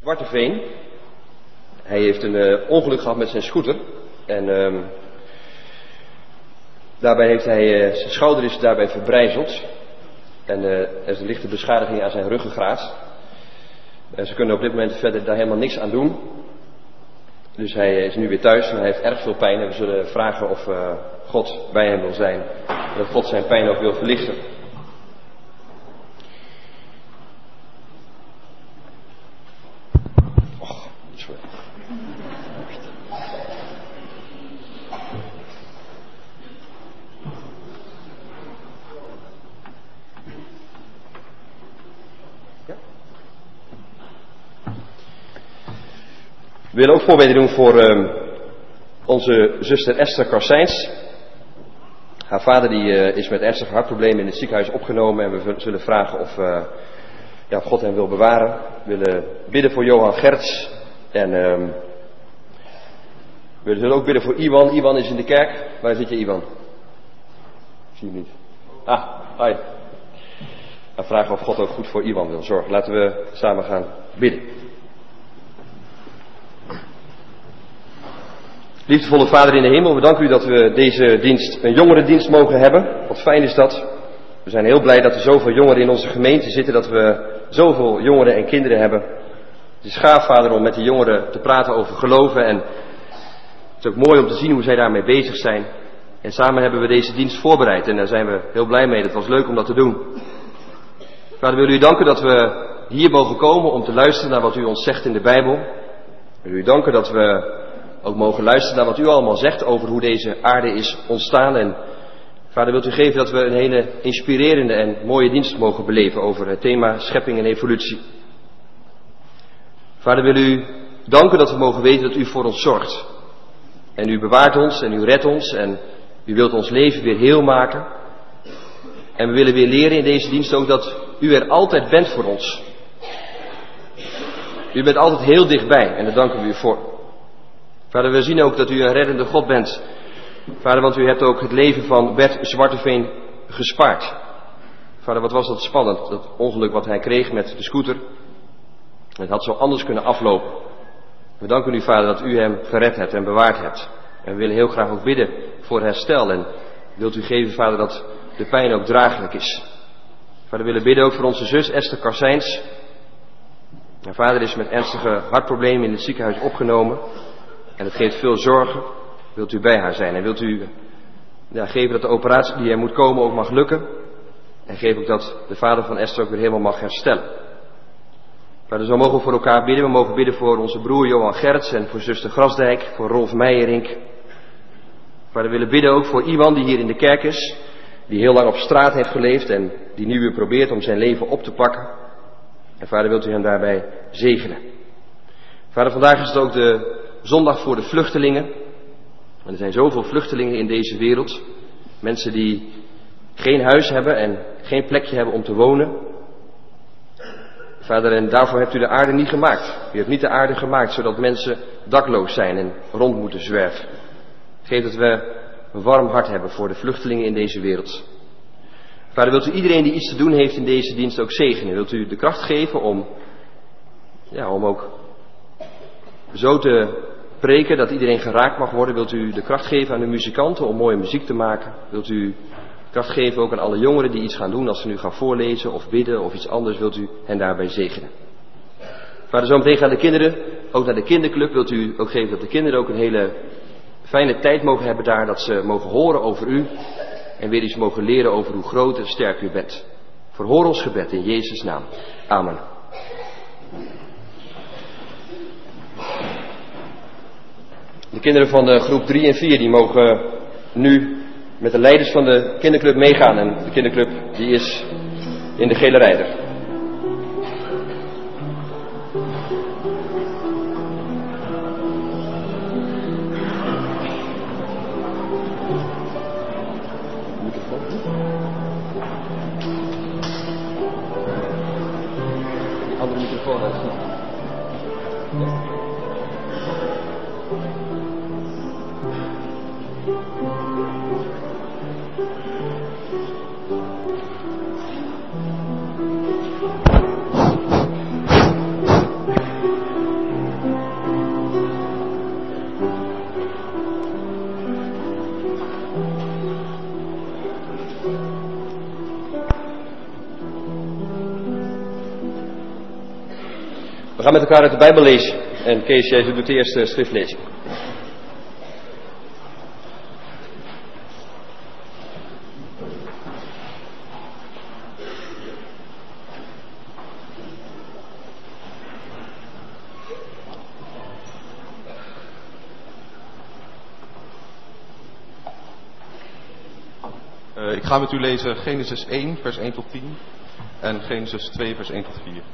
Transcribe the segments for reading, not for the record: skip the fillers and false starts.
Zwarteveen. Hij heeft een ongeluk gehad met zijn scooter. En daarbij heeft hij, zijn schouder is daarbij verbrijzeld. En er is een lichte beschadiging aan zijn ruggengraat. En ze kunnen op dit moment verder daar helemaal niks aan doen. Dus hij is nu weer thuis en hij heeft erg veel pijn. En we zullen vragen of God bij hem wil zijn. En dat God zijn pijn ook wil verlichten. Och, sorry. Ja? We willen ook voorbeden doen voor onze zuster Esther Karsijns. Haar vader die is met ernstige hartproblemen in het ziekenhuis opgenomen. En we zullen vragen of God hem wil bewaren. We willen bidden voor Johan Gerts. En we zullen ook bidden voor Iwan. Iwan is in de kerk. Waar zit je, Iwan? Ik zie hem niet. Hoi. We vragen of God ook goed voor Iwan wil zorgen. Laten we samen gaan bidden. Liefdevolle Vader in de hemel, we danken u dat we deze dienst een jongerendienst mogen hebben. Wat fijn is dat. We zijn heel blij dat er zoveel jongeren in onze gemeente zitten, dat we zoveel jongeren en kinderen hebben. Het is gaaf, Vader, om met de jongeren te praten over geloven. En het is ook mooi om te zien hoe zij daarmee bezig zijn. En samen hebben we deze dienst voorbereid en daar zijn we heel blij mee. Het was leuk om dat te doen. Vader, we willen u danken dat we hier mogen komen om te luisteren naar wat u ons zegt in de Bijbel. We willen u danken dat we ook mogen luisteren naar wat u allemaal zegt over hoe deze aarde is ontstaan. En Vader, wilt u geven dat we een hele inspirerende en mooie dienst mogen beleven over het thema schepping en evolutie. Vader, wil u danken dat we mogen weten dat u voor ons zorgt. En u bewaart ons en u redt ons en u wilt ons leven weer heel maken. En we willen weer leren in deze dienst ook dat u er altijd bent voor ons. U bent altijd heel dichtbij en daar danken we u voor. Vader, we zien ook dat u een reddende God bent. Vader, want u hebt ook het leven van Bert Zwarteveen gespaard. Vader, wat was dat spannend, dat ongeluk wat hij kreeg met de scooter. Het had zo anders kunnen aflopen. We danken u, Vader, dat u hem gered hebt en bewaard hebt. En we willen heel graag ook bidden voor herstel. En wilt u geven, Vader, dat de pijn ook draaglijk is. Vader, we willen bidden ook voor onze zus Esther Karsijns. Haar vader is met ernstige hartproblemen in het ziekenhuis opgenomen. En het geeft veel zorgen. Wilt u bij haar zijn en wilt u geven dat de operatie die er moet komen ook mag lukken. En geef ook dat de vader van Esther ook weer helemaal mag herstellen. Vader, zo mogen we voor elkaar bidden. We mogen bidden voor onze broer Johan Gerts en voor zuster Grasdijk, voor Rolf Meijerink. Vader, we willen bidden ook voor Iwan die hier in de kerk is. Die heel lang op straat heeft geleefd en die nu weer probeert om zijn leven op te pakken. En Vader, wilt u hem daarbij zegenen. Vader, vandaag is het ook de zondag voor de vluchtelingen. En er zijn zoveel vluchtelingen in deze wereld. Mensen die geen huis hebben en geen plekje hebben om te wonen. Vader, en daarvoor hebt u de aarde niet gemaakt. U hebt niet de aarde gemaakt zodat mensen dakloos zijn en rond moeten zwerven. Geef dat we een warm hart hebben voor de vluchtelingen in deze wereld. Vader, wilt u iedereen die iets te doen heeft in deze dienst ook zegenen? Wilt u de kracht geven om ook zo te preken dat iedereen geraakt mag worden? Wilt u de kracht geven aan de muzikanten om mooie muziek te maken? Wilt u kracht geven ook aan alle jongeren die iets gaan doen als ze nu gaan voorlezen of bidden of iets anders? Wilt u hen daarbij zegenen? Vader, zo meteen gaan de kinderen ook naar de kinderclub. Wilt u ook geven dat de kinderen ook een hele fijne tijd mogen hebben daar. Dat ze mogen horen over u en weer iets mogen leren over hoe groot en sterk u bent. Verhoor ons gebed in Jezus' naam. Amen. De kinderen van de groep 3 en 4 die mogen nu met de leiders van de kinderclub meegaan. En de kinderclub die is in de gele rijder. Andere microfoon uit. We gaan met elkaar uit de Bijbel lezen. En Kees, jij doet de eerste schriftlezing. Ik ga met u lezen Genesis 1, vers 1 tot 10 en Genesis 2, vers 1 tot 4.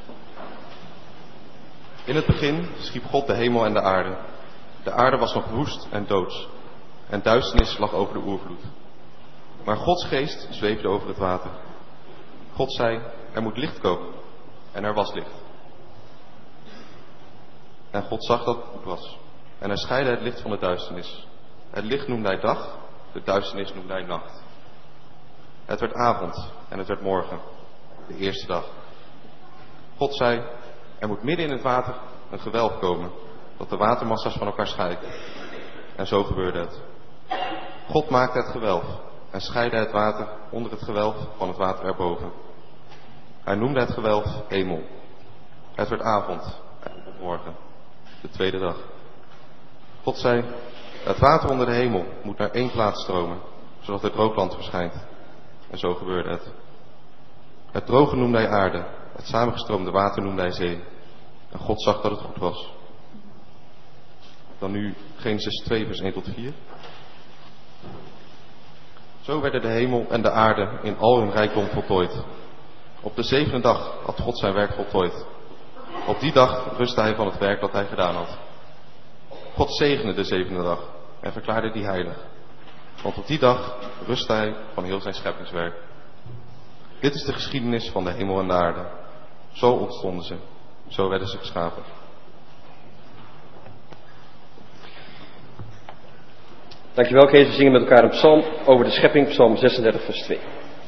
In het begin schiep God de hemel en de aarde. De aarde was nog woest en doods en duisternis lag over de oervloed. Maar Gods geest zweefde over het water. God zei, er moet licht komen. En er was licht. En God zag dat het goed was. En hij scheidde het licht van de duisternis. Het licht noemde hij dag, de duisternis noemde hij nacht. Het werd avond en het werd morgen, de eerste dag. God zei, er moet midden in het water een gewelf komen, dat de watermassa's van elkaar scheidt. En zo gebeurde het. God maakte het gewelf en scheidde het water onder het gewelf van het water erboven. Hij noemde het gewelf hemel. Het werd avond en het werd morgen, de tweede dag. God zei, het water onder de hemel moet naar één plaats stromen, zodat het droogland verschijnt. En zo gebeurde het. Het droge noemde hij aarde, het samengestroomde water noemde hij zee. En God zag dat het goed was. Dan nu Genesis 2, vers 1 tot 4. Zo werden de hemel en de aarde in al hun rijkdom voltooid. Op de zevende dag had God zijn werk voltooid. Op die dag rustte hij van het werk dat hij gedaan had. God zegende de zevende dag en verklaarde die heilig. Want op die dag rustte hij van heel zijn scheppingswerk. Dit is de geschiedenis van de hemel en de aarde. Zo ontstonden ze. Zo werden ze geschapen. Dankjewel Kees, we zingen met elkaar een psalm over de schepping, psalm 36 vers 2.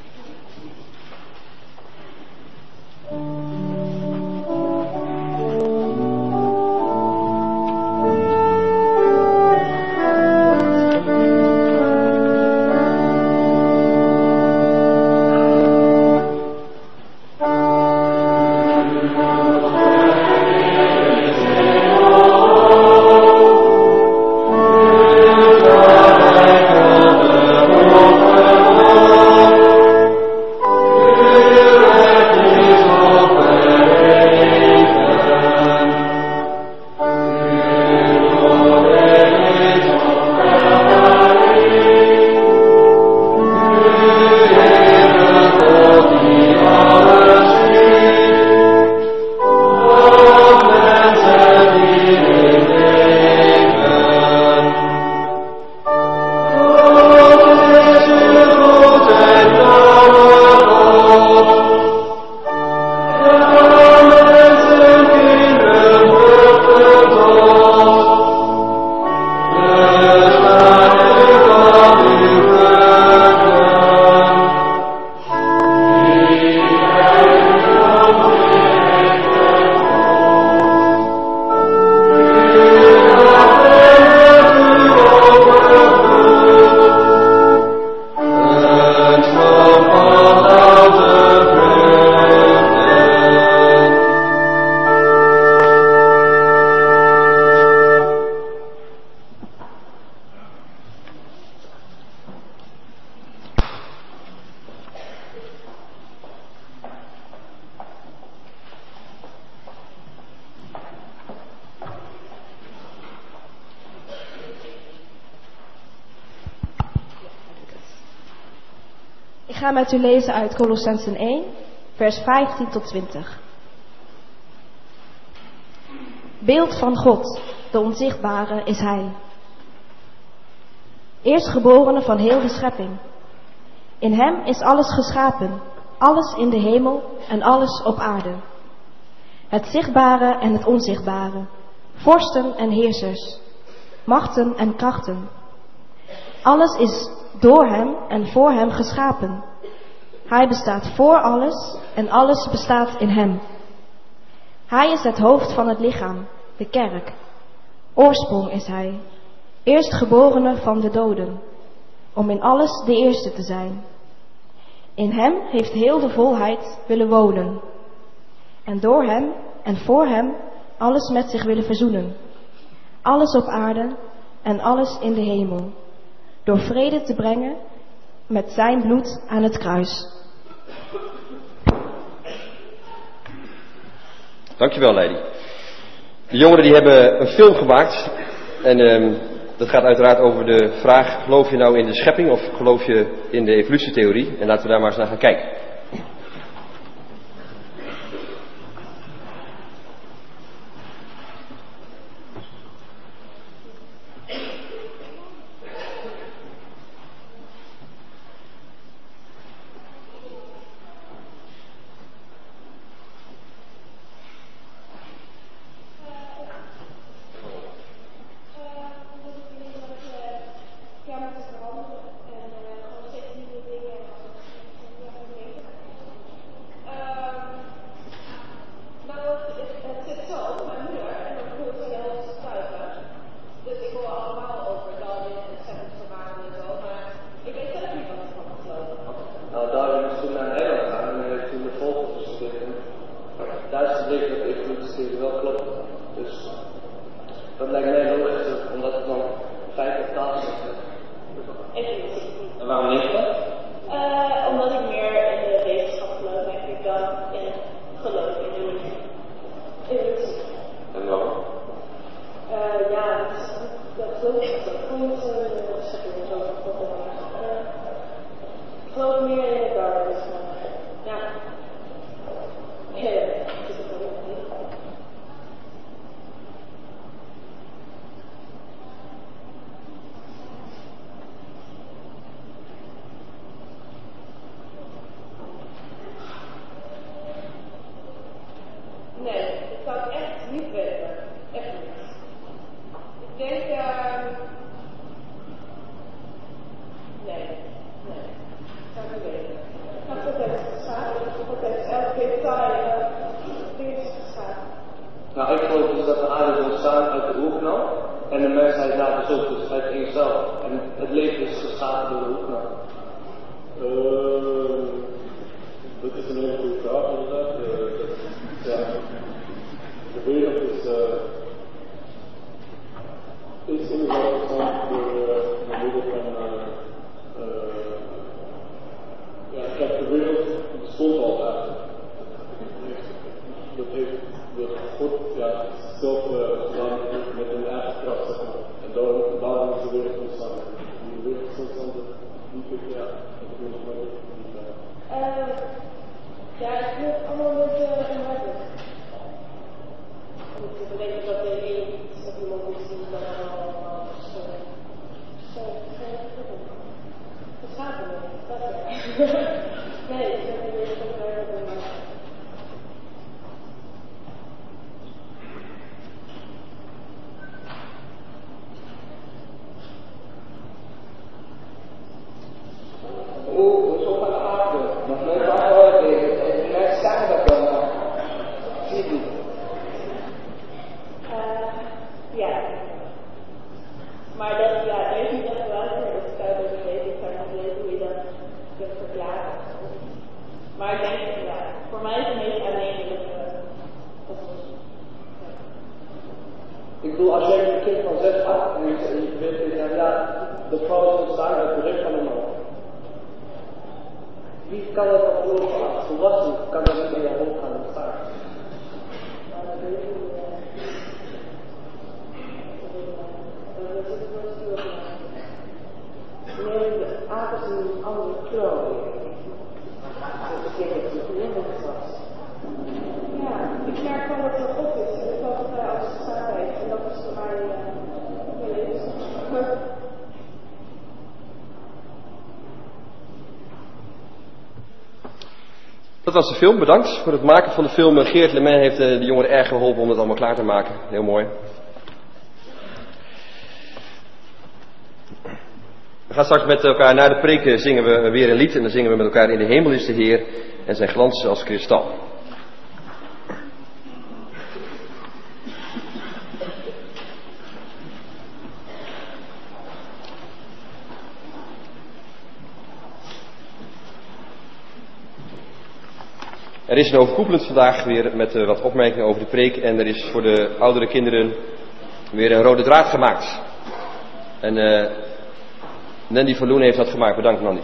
Ik ga met u lezen uit Kolossenzen 1, vers 15 tot 20. Beeld van God, de onzichtbare, is Hij. Eerstgeborene van heel de schepping. In Hem is alles geschapen, alles in de hemel en alles op aarde. Het zichtbare en het onzichtbare, vorsten en heersers, machten en krachten. Alles is door Hem en voor Hem geschapen. Hij bestaat voor alles en alles bestaat in Hem. Hij is het hoofd van het lichaam, de kerk. Oorsprong is Hij, eerstgeborene van de doden, om in alles de eerste te zijn. In Hem heeft heel de volheid willen wonen. En door Hem en voor Hem alles met zich willen verzoenen. Alles op aarde en alles in de hemel. Door vrede te brengen met zijn bloed aan het kruis. Dankjewel, Lady. De jongeren die hebben een film gemaakt. En dat gaat uiteraard over de vraag, geloof je nou in de schepping of geloof je in de evolutietheorie? En laten we daar maar eens naar gaan kijken. Dat was de film, bedankt voor het maken van de film. Geert Lemain heeft de jongeren erg geholpen om het allemaal klaar te maken. Heel mooi. We gaan straks met elkaar na de preek zingen we weer een lied. En dan zingen we met elkaar: in de hemel is de Heer en zijn glans als kristal. Er is een overkoepelend vandaag weer met wat opmerkingen over de preek. En er is voor de oudere kinderen weer een rode draad gemaakt. En Nandy van Loen heeft dat gemaakt. Bedankt, Nandy.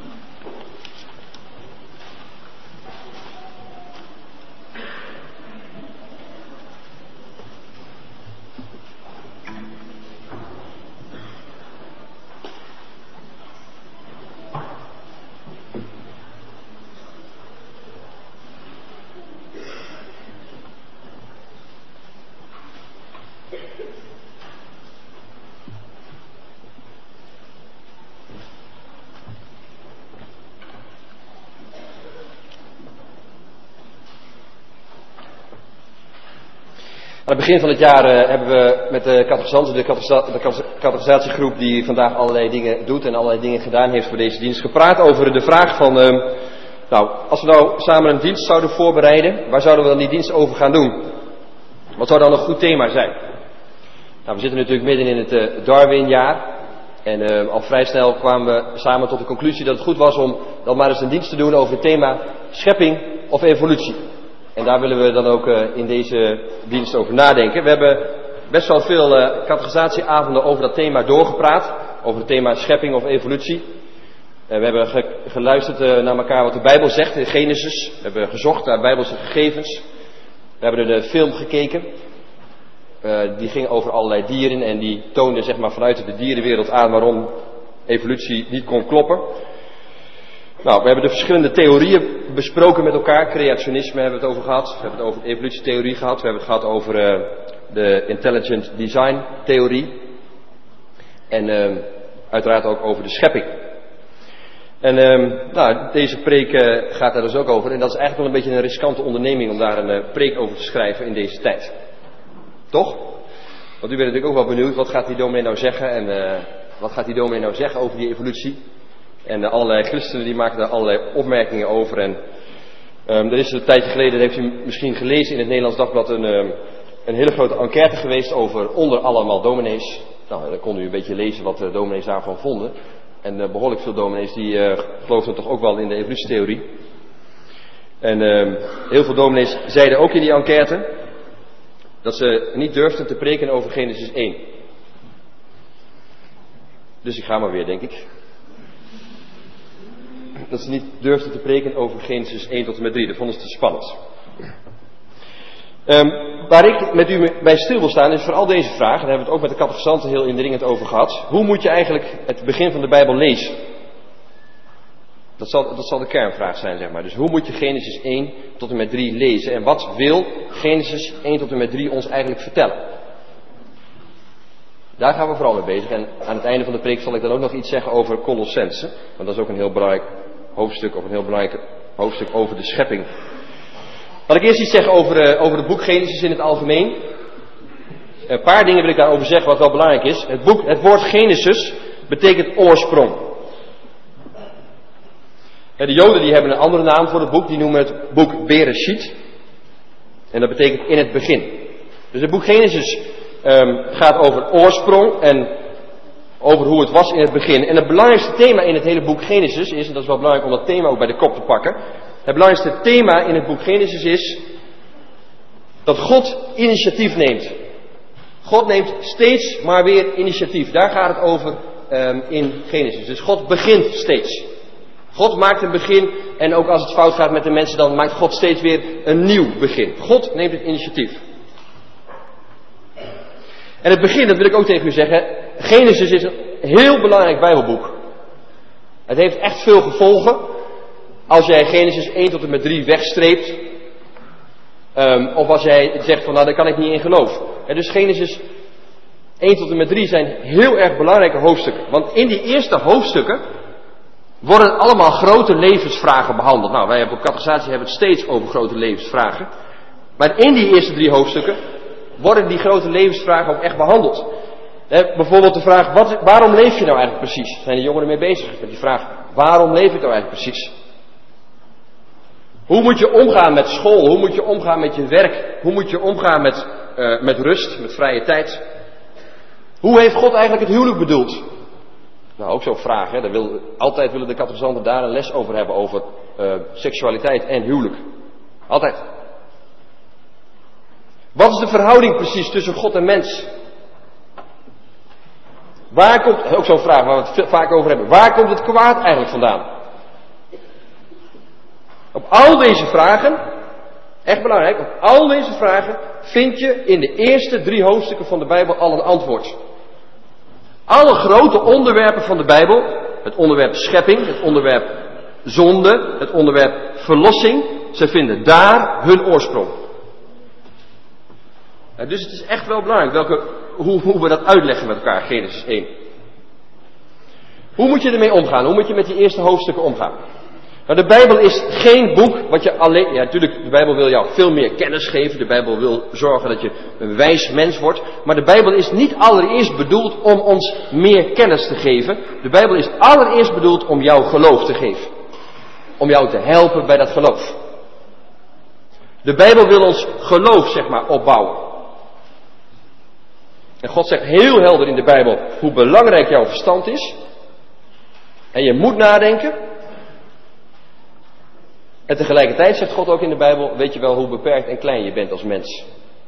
Aan het begin van het jaar hebben we met de catechisanten, de catechisatiegroep die vandaag allerlei dingen doet en allerlei dingen gedaan heeft voor deze dienst, gepraat over de vraag van, als we nou samen een dienst zouden voorbereiden, waar zouden we dan die dienst over gaan doen? Wat zou dan een goed thema zijn? Nou, we zitten natuurlijk midden in het Darwinjaar en al vrij snel kwamen we samen tot de conclusie dat het goed was om dan maar eens een dienst te doen over het thema schepping of evolutie. En daar willen we dan ook in deze dienst over nadenken. We hebben best wel veel catechisatieavonden over dat thema doorgepraat. Over het thema schepping of evolutie. We hebben geluisterd naar elkaar wat de Bijbel zegt in Genesis. We hebben gezocht naar Bijbelse gegevens. We hebben de film gekeken. Die ging over allerlei dieren en die toonde zeg maar vanuit de dierenwereld aan waarom evolutie niet kon kloppen. Nou, we hebben de verschillende theorieën besproken met elkaar. Creationisme hebben we het over gehad. We hebben het over de evolutietheorie gehad. We hebben het gehad over de intelligent design theorie. En uiteraard ook over de schepping. En deze preek gaat daar dus ook over. En dat is eigenlijk wel een beetje een riskante onderneming om daar een preek over te schrijven in deze tijd. Toch? Want u bent natuurlijk ook wel benieuwd, wat gaat die dominee nou zeggen? En wat gaat die dominee nou zeggen over die evolutie? En allerlei christenen die maken daar allerlei opmerkingen over. En er is een tijdje geleden, dat heeft u misschien gelezen in het Nederlands Dagblad, een hele grote enquête geweest onder allemaal dominees. Nou, dan kon u een beetje lezen wat de dominees daarvan vonden. En behoorlijk veel dominees die geloofden toch ook wel in de evolutietheorie. En heel veel dominees zeiden ook in die enquête dat ze niet durfden te preken over Genesis 1. Dus ik ga maar weer, denk ik. Dat ze niet durfden te preken over Genesis 1 tot en met 3. Dat vonden ze te spannend. Waar ik met u bij stil wil staan is voor al deze vragen. Daar hebben we het ook met de catechisanten heel indringend over gehad. Hoe moet je eigenlijk het begin van de Bijbel lezen? Dat zal de kernvraag zijn, zeg maar. Dus hoe moet je Genesis 1 tot en met 3 lezen? En wat wil Genesis 1 tot en met 3 ons eigenlijk vertellen? Daar gaan we vooral mee bezig. En aan het einde van de preek zal ik dan ook nog iets zeggen over Colossenzen. Want dat is ook een heel belangrijk hoofdstuk, of een heel belangrijk hoofdstuk over de schepping. Laat ik eerst iets zeggen over het boek Genesis in het algemeen. Een paar dingen wil ik daarover zeggen wat wel belangrijk is. Het woord Genesis betekent oorsprong. De Joden die hebben een andere naam voor het boek, die noemen het boek Bereshit. En dat betekent in het begin. Dus het boek Genesis gaat over oorsprong en over hoe het was in het begin. En het belangrijkste thema in het hele boek Genesis is, en dat is wel belangrijk om dat thema ook bij de kop te pakken. Het belangrijkste thema in het boek Genesis is dat God initiatief neemt. God neemt steeds maar weer initiatief. Daar gaat het over in Genesis. Dus God begint steeds. God maakt een begin en ook als het fout gaat met de mensen, dan maakt God steeds weer een nieuw begin. God neemt het initiatief. En het begin, dat wil ik ook tegen u zeggen, Genesis is een heel belangrijk Bijbelboek. Het heeft echt veel gevolgen. Als jij Genesis 1 tot en met 3 wegstreept, of als jij zegt van nou daar kan ik niet in geloven. En dus Genesis 1 tot en met 3 zijn heel erg belangrijke hoofdstukken. Want in die eerste hoofdstukken worden allemaal grote levensvragen behandeld. Nou, wij hebben op catechisatie hebben het steeds over grote levensvragen. Maar in die eerste 3 hoofdstukken worden die grote levensvragen ook echt behandeld. Bijvoorbeeld de vraag, waarom leef je nou eigenlijk precies? Zijn de jongeren mee bezig met die vraag, waarom leef ik nou eigenlijk precies? Hoe moet je omgaan met school? Hoe moet je omgaan met je werk? Hoe moet je omgaan met rust, met vrije tijd? Hoe heeft God eigenlijk het huwelijk bedoeld? Nou, ook zo'n vraag. Hè? Altijd willen de catechisanten daar een les over hebben, over seksualiteit en huwelijk. Altijd. Wat is de verhouding precies tussen God en mens? Waar komt, ook zo'n vraag waar we het vaak over hebben. Waar komt het kwaad eigenlijk vandaan? Op al deze vragen, echt belangrijk, op al deze vragen vind je in de eerste 3 hoofdstukken van de Bijbel al een antwoord. Alle grote onderwerpen van de Bijbel, het onderwerp schepping, het onderwerp zonde, het onderwerp verlossing, ze vinden daar hun oorsprong. Dus het is echt wel belangrijk hoe we dat uitleggen met elkaar, Genesis 1. Hoe moet je ermee omgaan? Hoe moet je met die eerste hoofdstukken omgaan? Nou, de Bijbel is geen boek wat je alleen... Ja, natuurlijk, de Bijbel wil jou veel meer kennis geven. De Bijbel wil zorgen dat je een wijs mens wordt. Maar de Bijbel is niet allereerst bedoeld om ons meer kennis te geven. De Bijbel is allereerst bedoeld om jou geloof te geven. Om jou te helpen bij dat geloof. De Bijbel wil ons geloof, zeg maar, opbouwen. En God zegt heel helder in de Bijbel hoe belangrijk jouw verstand is. En je moet nadenken. En tegelijkertijd zegt God ook in de Bijbel, weet je wel hoe beperkt en klein je bent als mens.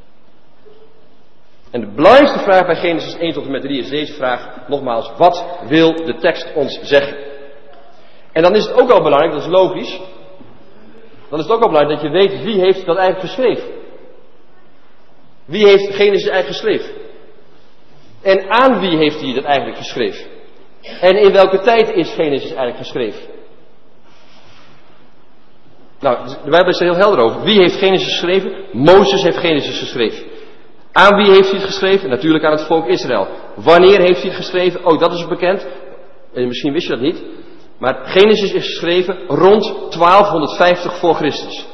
En de belangrijkste vraag bij Genesis 1 tot en met 3 is deze vraag, nogmaals, wat wil de tekst ons zeggen? En dan is het ook wel belangrijk, dat is logisch, dan is het ook wel belangrijk dat je weet wie heeft dat eigenlijk geschreven. Wie heeft Genesis eigenlijk geschreven? En aan wie heeft hij dat eigenlijk geschreven? En in welke tijd is Genesis eigenlijk geschreven? Nou, de Bijbel is er heel helder over. Wie heeft Genesis geschreven? Mozes heeft Genesis geschreven. Aan wie heeft hij het geschreven? Natuurlijk aan het volk Israël. Wanneer heeft hij het geschreven? Oh, dat is bekend. En misschien wist je dat niet. Maar Genesis is geschreven rond 1250 voor Christus.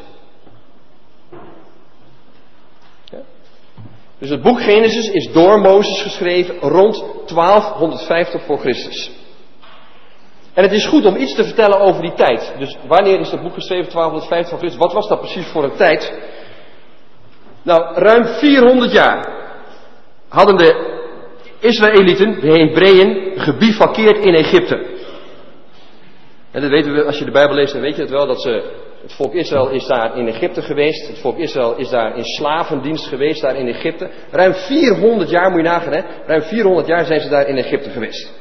Ja? Dus het boek Genesis is door Mozes geschreven rond 1250 voor Christus. En het is goed om iets te vertellen over die tijd. Dus wanneer is dat boek geschreven, 1250 voor Christus? Wat was dat precies voor een tijd? Nou, ruim 400 jaar hadden de Israëlieten, de Hebreeën, gebivakkeerd in Egypte. En dat weten we, als je de Bijbel leest, dan weet je het wel, dat het volk Israël is daar in Egypte geweest. Het volk Israël is daar in slavendienst geweest, daar in Egypte. Ruim 400 jaar, moet je nagaan, hè? Ruim 400 jaar zijn ze daar in Egypte geweest.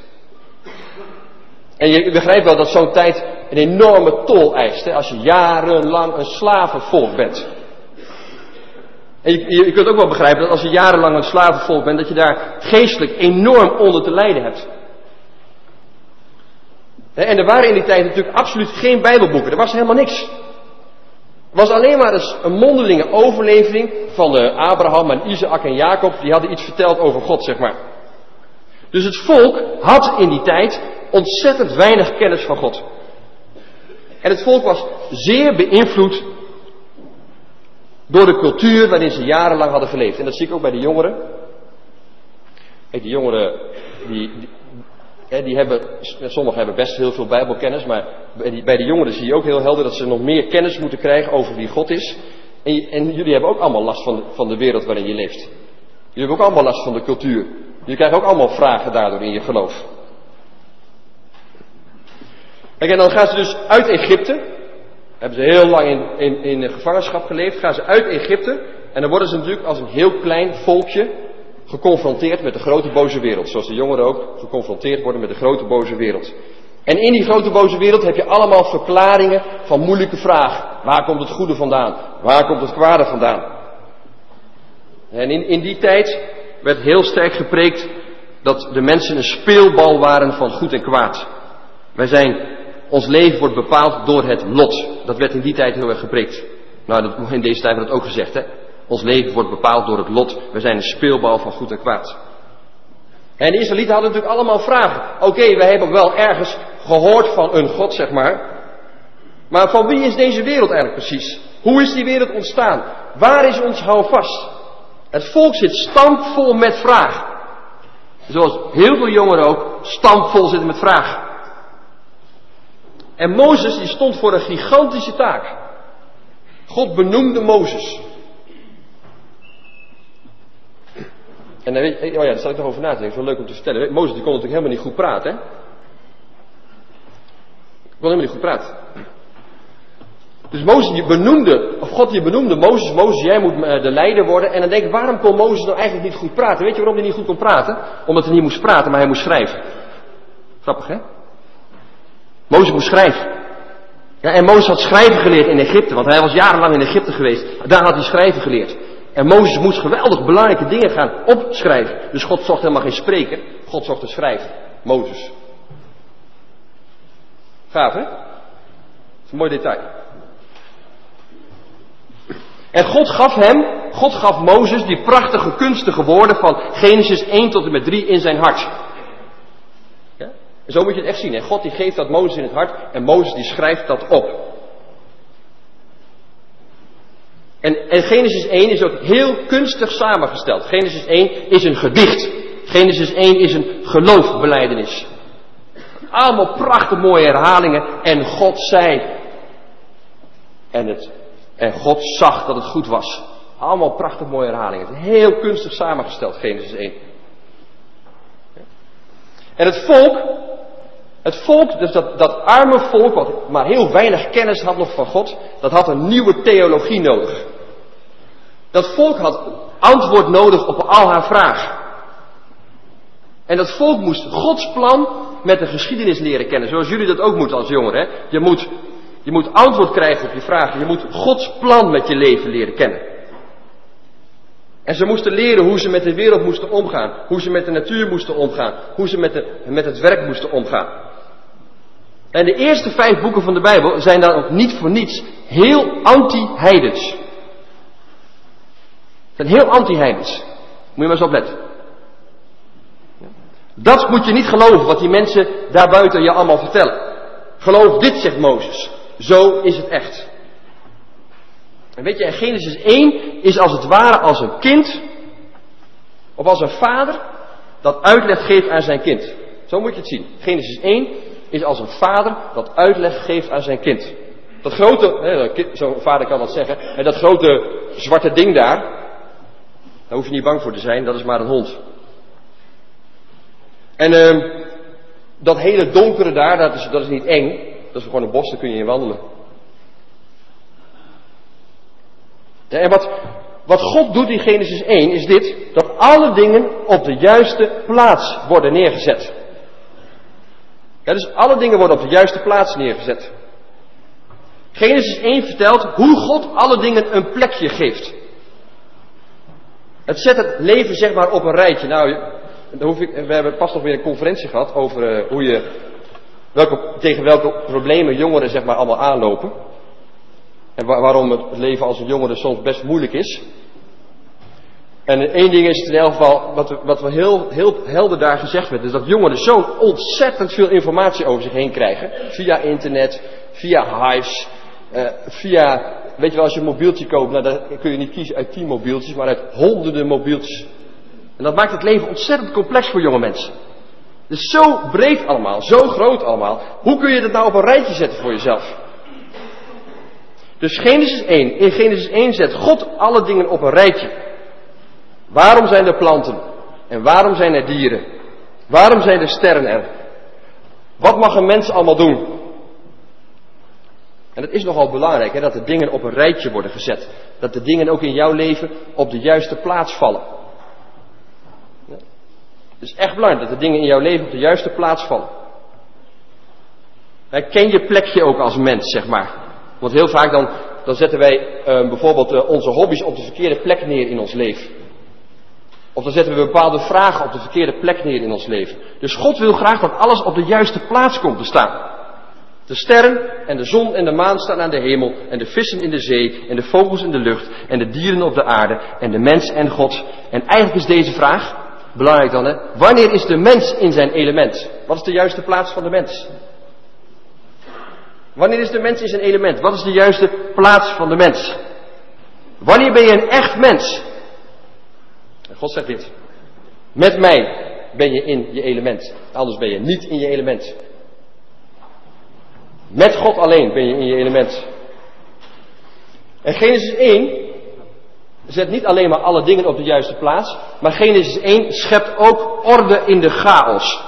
En je begrijpt wel dat zo'n tijd een enorme tol eist, hè, als je jarenlang een slavenvolk bent. En je kunt ook wel begrijpen dat als je jarenlang een slavenvolk bent, dat je daar geestelijk enorm onder te lijden hebt. En er waren in die tijd natuurlijk absoluut geen Bijbelboeken, er was helemaal niks. Het was alleen maar een mondelinge overlevering van Abraham en Isaac en Jacob, die hadden iets verteld over God, zeg maar. Dus het volk had in die tijd ontzettend weinig kennis van God. En het volk was zeer beïnvloed door de cultuur waarin ze jarenlang hadden geleefd. En dat zie ik ook bij de jongeren. Kijk, die jongeren, die hebben, sommigen hebben best heel veel Bijbelkennis, maar bij de jongeren zie je ook heel helder dat ze nog meer kennis moeten krijgen over wie God is. En jullie hebben ook allemaal last van de wereld waarin je leeft. Jullie hebben ook allemaal last van de cultuur. Jullie krijgen ook allemaal vragen daardoor in je geloof. Kijk, en dan gaan ze dus uit Egypte. Hebben ze heel lang in gevangenschap geleefd. Gaan ze uit Egypte. En dan worden ze natuurlijk als een heel klein volkje geconfronteerd met de grote boze wereld. Zoals de jongeren ook geconfronteerd worden met de grote boze wereld. En in die grote boze wereld heb je allemaal verklaringen van moeilijke vragen. Waar komt het goede vandaan? Waar komt het kwade vandaan? En in die tijd werd heel sterk gepreekt dat de mensen een speelbal waren van goed en kwaad. Ons leven wordt bepaald door het lot. Dat werd in die tijd heel erg gepreekt. Nou, in deze tijd wordt het ook gezegd, hè. Ons leven wordt bepaald door het lot. We zijn een speelbal van goed en kwaad. En de Israëlieten hadden natuurlijk allemaal vragen. Oké, wij hebben wel ergens gehoord van een God, zeg maar. Maar van wie is deze wereld eigenlijk precies? Hoe is die wereld ontstaan? Waar is ons houvast? Het volk zit stampvol met vragen. Zoals heel veel jongeren ook stampvol zitten met vragen. En Mozes die stond voor een gigantische taak. God benoemde Mozes. En dan weet je, oh ja, daar zat ik nog over na te denken. Zo leuk om te vertellen. Mozes die kon natuurlijk helemaal niet goed praten, hè? Kon helemaal niet goed praten. Dus God benoemde Mozes, jij moet de leider worden. En dan denk ik, waarom kon Mozes nou eigenlijk niet goed praten? Weet je waarom hij niet goed kon praten? Omdat hij niet moest praten, maar hij moest schrijven. Grappig, hè? Mozes moest schrijven. Ja, en Mozes had schrijven geleerd in Egypte, want hij was jarenlang in Egypte geweest. Daar had hij schrijven geleerd. En Mozes moest geweldig belangrijke dingen gaan opschrijven. Dus God zocht helemaal geen spreker, God zocht een schrijver. Mozes. Gaaf, hè? Dat is een mooi detail. En God gaf Mozes die prachtige, kunstige woorden van Genesis 1 tot en met 3 in zijn hart. Ja? En zo moet je het echt zien. Hè? God die geeft dat Mozes in het hart en Mozes die schrijft dat op. En Genesis 1 is ook heel kunstig samengesteld. Genesis 1 is een gedicht. Genesis 1 is een geloofbelijdenis. Allemaal prachtig mooie herhalingen. En God zei. En God zag dat het goed was. Allemaal prachtig mooie herhalingen. Heel kunstig samengesteld, Genesis 1. En het volk, dus dat arme volk, wat maar heel weinig kennis had nog van God, dat had een nieuwe theologie nodig. Dat volk had antwoord nodig op al haar vragen. En dat volk moest Gods plan met de geschiedenis leren kennen, zoals jullie dat ook moeten als jongeren. Hè? Je moet antwoord krijgen op je vragen. Je moet Gods plan met je leven leren kennen. En ze moesten leren hoe ze met de wereld moesten omgaan. Hoe ze met de natuur moesten omgaan. Hoe ze met het werk moesten omgaan. En de eerste 5 boeken van de Bijbel zijn dan ook niet voor niets heel anti-heidens. Zijn heel anti-heidens. Moet je maar eens opletten. Dat moet je niet geloven wat die mensen daarbuiten je allemaal vertellen. Geloof dit, zegt Mozes. Zo is het echt. En weet je, in Genesis 1 is als het ware als een kind, of als een vader, dat uitleg geeft aan zijn kind. Zo moet je het zien. Genesis 1 is als een vader dat uitleg geeft aan zijn kind. Dat grote, zo'n vader kan dat zeggen, en dat grote zwarte ding daar hoef je niet bang voor te zijn, dat is maar een hond. En dat hele donkere daar, dat is niet eng. Dat is gewoon een bos, daar kun je in wandelen. Ja, en wat God doet in Genesis 1 is dit, dat alle dingen op de juiste plaats worden neergezet. Ja, dus alle dingen worden op de juiste plaats neergezet. Genesis 1 vertelt hoe God alle dingen een plekje geeft. Het zet het leven zeg maar op een rijtje. Nou, we hebben pas nog weer een conferentie gehad over tegen welke problemen jongeren zeg maar allemaal aanlopen. En waarom het leven als een jongere soms best moeilijk is. En één ding is in elk geval, wat we heel helder daar gezegd werd, is dat jongeren zo ontzettend veel informatie over zich heen krijgen. Via internet, via hives, weet je wel, als je een mobieltje koopt, nou, dan kun je niet kiezen uit 10 mobieltjes, maar uit honderden mobieltjes. En dat maakt het leven ontzettend complex voor jonge mensen. Het is zo breed allemaal, zo groot allemaal. Hoe kun je dat nou op een rijtje zetten voor jezelf? Dus in Genesis 1 zet God alle dingen op een rijtje. Waarom zijn er planten? En waarom zijn er dieren? Waarom zijn er sterren er? Wat mag een mens allemaal doen? En het is nogal belangrijk hè, dat de dingen op een rijtje worden gezet. Dat de dingen ook in jouw leven op de juiste plaats vallen. Ja. Het is echt belangrijk dat de dingen in jouw leven op de juiste plaats vallen. Ken je plekje ook als mens, zeg maar. Want heel vaak dan zetten wij bijvoorbeeld onze hobby's op de verkeerde plek neer in ons leven. Of dan zetten we bepaalde vragen op de verkeerde plek neer in ons leven. Dus God wil graag dat alles op de juiste plaats komt te staan. De sterren en de zon en de maan staan aan de hemel. En de vissen in de zee. En de vogels in de lucht. En de dieren op de aarde. En de mens en God. En eigenlijk is deze vraag, belangrijk dan hè. Wanneer is de mens in zijn element? Wat is de juiste plaats van de mens? Wanneer is de mens in zijn element? Wat is de juiste plaats van de mens? Wanneer ben je een echt mens? En God zegt dit. Met mij ben je in je element. Anders ben je niet in je element. Met God alleen ben je in je element. En Genesis 1 zet niet alleen maar alle dingen op de juiste plaats. Maar Genesis 1 schept ook orde in de chaos.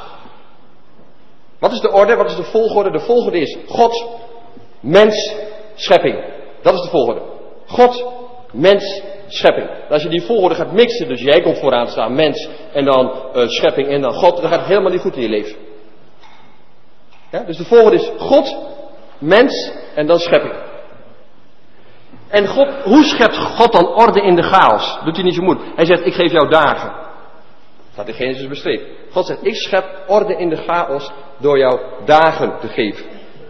Wat is de orde? Wat is de volgorde? De volgorde is God, mens, schepping. Dat is de volgorde. God, mens, schepping. Als je die volgorde gaat mixen, dus jij komt vooraan te staan, mens, en dan schepping en dan God, dan gaat het helemaal niet goed in je leven. Ja, dus de volgorde is God, mens en dan schepping. En God, hoe schept God dan orde in de chaos? Doet hij niet zo moeilijk. Hij zegt, ik geef jou dagen. Dat staat in Genesis beschreven. God zegt, ik schep orde in de chaos door jou dagen te geven.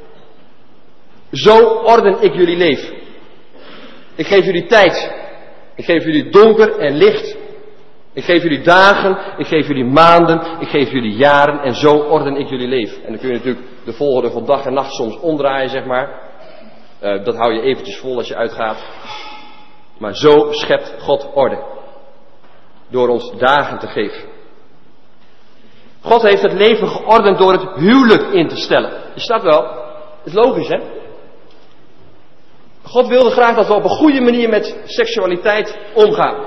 Zo orden ik jullie leven. Ik geef jullie tijd. Ik geef jullie donker en licht. Ik geef jullie dagen. Ik geef jullie maanden. Ik geef jullie jaren. En zo orden ik jullie leven. En dan kun je natuurlijk de volgorde van dag en nacht soms omdraaien, zeg maar. Dat hou je eventjes vol als je uitgaat. Maar zo schept God orde. Door ons dagen te geven. God heeft het leven geordend door het huwelijk in te stellen. Je snapt wel. Het is logisch, hè? God wilde graag dat we op een goede manier met seksualiteit omgaan.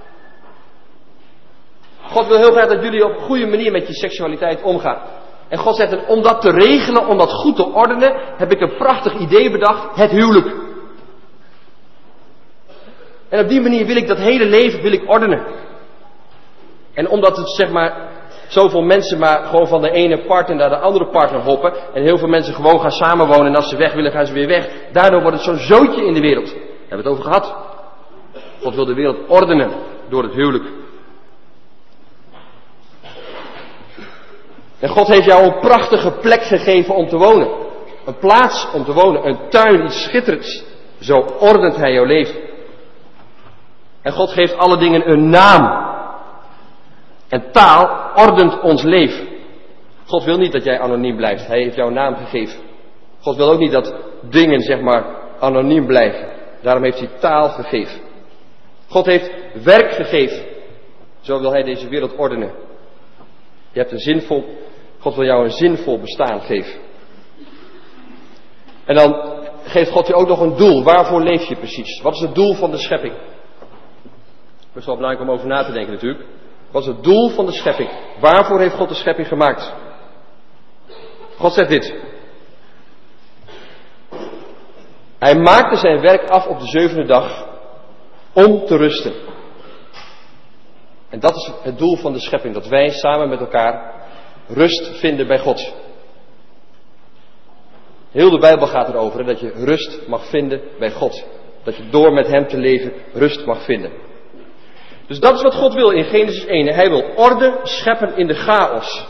God wil heel graag dat jullie op een goede manier met je seksualiteit omgaan. En God zegt, om dat te regelen, om dat goed te ordenen, heb ik een prachtig idee bedacht, het huwelijk. En op die manier wil ik dat hele leven wil ik ordenen. En omdat het zeg maar zoveel mensen maar gewoon van de ene partner naar de andere partner hoppen. En heel veel mensen gewoon gaan samenwonen en als ze weg willen gaan ze weer weg. Daardoor wordt het zo'n zootje in de wereld. Daar hebben we het over gehad. God wil de wereld ordenen door het huwelijk. En God heeft jou een prachtige plek gegeven om te wonen. Een plaats om te wonen, een tuin, iets schitterends. Zo ordent hij jouw leven. En God geeft alle dingen een naam. En taal ordent ons leven. God wil niet dat jij anoniem blijft. Hij heeft jou een naam gegeven. God wil ook niet dat dingen, zeg maar, anoniem blijven. Daarom heeft hij taal gegeven. God heeft werk gegeven. Zo wil hij deze wereld ordenen. Je hebt God wil jou een zinvol bestaan geven. En dan geeft God je ook nog een doel. Waarvoor leef je precies? Wat is het doel van de schepping? Het is wel belangrijk om over na te denken natuurlijk. Wat is het doel van de schepping? Waarvoor heeft God de schepping gemaakt? God zegt dit. Hij maakte zijn werk af op de 7e dag om te rusten. En dat is het doel van de schepping. Dat wij samen met elkaar rust vinden bij God. Heel de Bijbel gaat erover dat je rust mag vinden bij God. Dat je door met hem te leven rust mag vinden. Dus dat is wat God wil in Genesis 1. Hij wil orde scheppen in de chaos.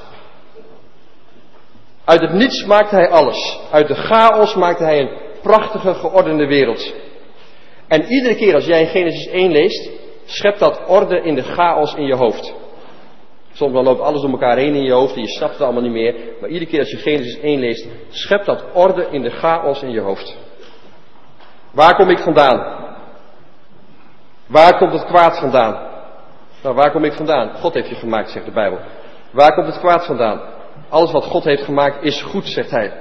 Uit het niets maakt hij alles. Uit de chaos maakt hij een prachtige geordende wereld. En iedere keer als jij Genesis 1 leest, schept dat orde in de chaos in je hoofd. Soms dan loopt alles door elkaar heen in je hoofd en je snapt het allemaal niet meer. Maar iedere keer als je Genesis 1 leest, schept dat orde in de chaos in je hoofd. Waar kom ik vandaan? Waar komt het kwaad vandaan? Nou, waar kom ik vandaan? God heeft je gemaakt, zegt de Bijbel. Waar komt het kwaad vandaan? Alles wat God heeft gemaakt is goed, zegt hij.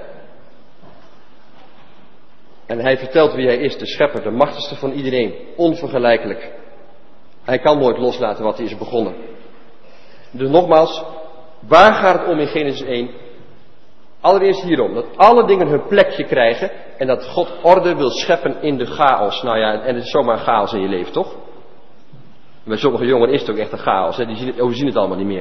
En hij vertelt wie hij is, de schepper, de machtigste van iedereen. Onvergelijkelijk. Hij kan nooit loslaten wat hij is begonnen. Dus nogmaals, waar gaat het om in Genesis 1? Allereerst hierom, dat alle dingen hun plekje krijgen en dat God orde wil scheppen in de chaos. Nou ja, en het is zomaar chaos in je leven, toch? Bij sommige jongeren is het ook echt een chaos, hè? Die overzien het allemaal niet meer.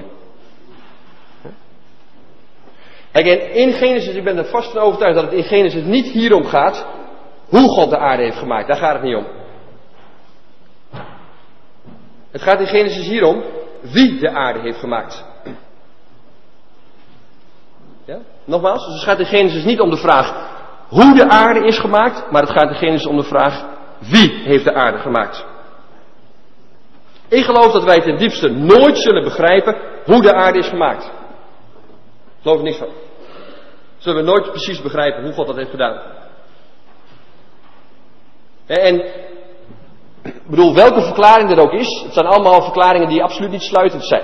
Kijk, en in Genesis, ik ben er vast van overtuigd dat het in Genesis niet hierom gaat hoe God de aarde heeft gemaakt. Daar gaat het niet om. Het gaat in Genesis hierom wie de aarde heeft gemaakt. Ja? Nogmaals, dus het gaat in Genesis niet om de vraag hoe de aarde is gemaakt, maar het gaat in Genesis om de vraag wie heeft de aarde gemaakt. Ik geloof dat wij ten diepste nooit zullen begrijpen hoe de aarde is gemaakt. Ik geloof er niks van. Zullen we nooit precies begrijpen hoe God dat heeft gedaan. En ik bedoel, welke verklaring er ook is, het zijn allemaal verklaringen die absoluut niet sluitend zijn.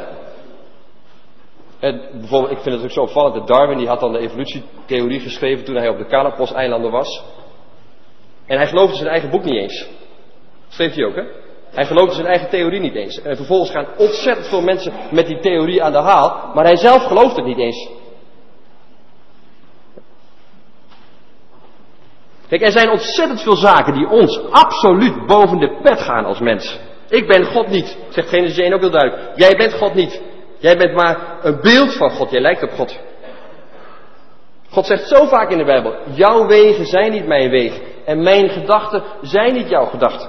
En bijvoorbeeld, ik vind het ook zo opvallend, dat Darwin, die had dan de evolutietheorie geschreven toen hij op de Galapagos-eilanden was. En hij geloofde zijn eigen boek niet eens. Dat schreef hij ook, hè? Hij geloofde zijn eigen theorie niet eens. En vervolgens gaan ontzettend veel mensen met die theorie aan de haal, maar hij zelf gelooft het niet eens. Kijk, er zijn ontzettend veel zaken die ons absoluut boven de pet gaan als mens. Ik ben God niet, zegt Genesis 1 ook heel duidelijk. Jij bent God niet. Jij bent maar een beeld van God, jij lijkt op God. God zegt zo vaak in de Bijbel, jouw wegen zijn niet mijn wegen. En mijn gedachten zijn niet jouw gedachten.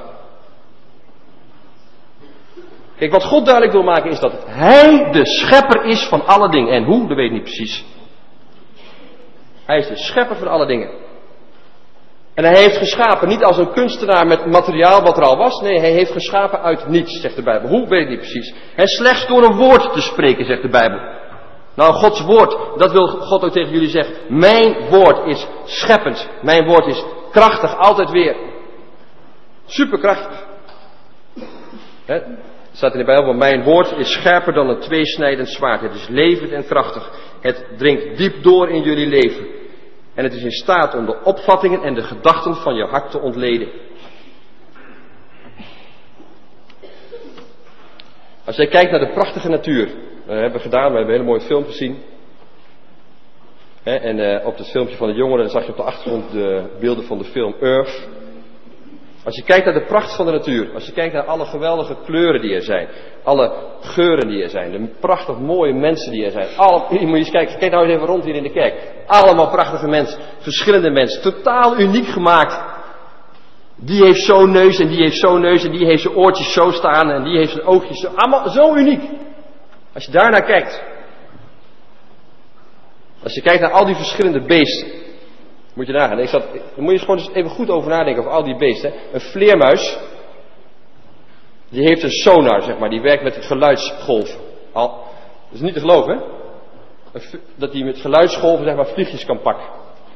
Kijk, wat God duidelijk wil maken is dat Hij de schepper is van alle dingen. En hoe, dat weet ik niet precies. Hij is de schepper van alle dingen. En Hij heeft geschapen, niet als een kunstenaar met materiaal wat er al was. Nee, Hij heeft geschapen uit niets, zegt de Bijbel. Hoe, weet ik niet precies. En slechts door een woord te spreken, zegt de Bijbel. Nou, Gods woord, dat wil God ook tegen jullie zeggen. Mijn woord is scheppend. Mijn woord is krachtig, altijd weer. Superkrachtig. Er staat in de Bijbel, mijn woord is scherper dan een tweesnijdend zwaard. Het is levend en krachtig. Het dringt diep door in jullie leven. En het is in staat om de opvattingen en de gedachten van je hart te ontleden. Als jij kijkt naar de prachtige natuur. Dat hebben we gedaan, we hebben een hele mooie film gezien. En op het filmpje van de jongeren zag je op de achtergrond de beelden van de film Earth. Als je kijkt naar de pracht van de natuur. Als je kijkt naar alle geweldige kleuren die er zijn. Alle geuren die er zijn. De prachtig mooie mensen die er zijn. Moet je eens kijken, kijk nou eens even rond hier in de kerk. Allemaal prachtige mensen. Verschillende mensen. Totaal uniek gemaakt. Die heeft zo'n neus en die heeft zo'n neus en die heeft zijn oortjes zo staan en die heeft zijn oogjes zo. Allemaal zo uniek. Als je daarnaar kijkt. Als je kijkt naar al die verschillende beesten. Moet je nagaan. Dan moet je gewoon eens even goed over nadenken over al die beesten. Een vleermuis. Die heeft een sonar, zeg maar. Die werkt met geluidsgolven. Dat is niet te geloven, hè? Dat die met geluidsgolven, zeg maar, vliegjes kan pakken.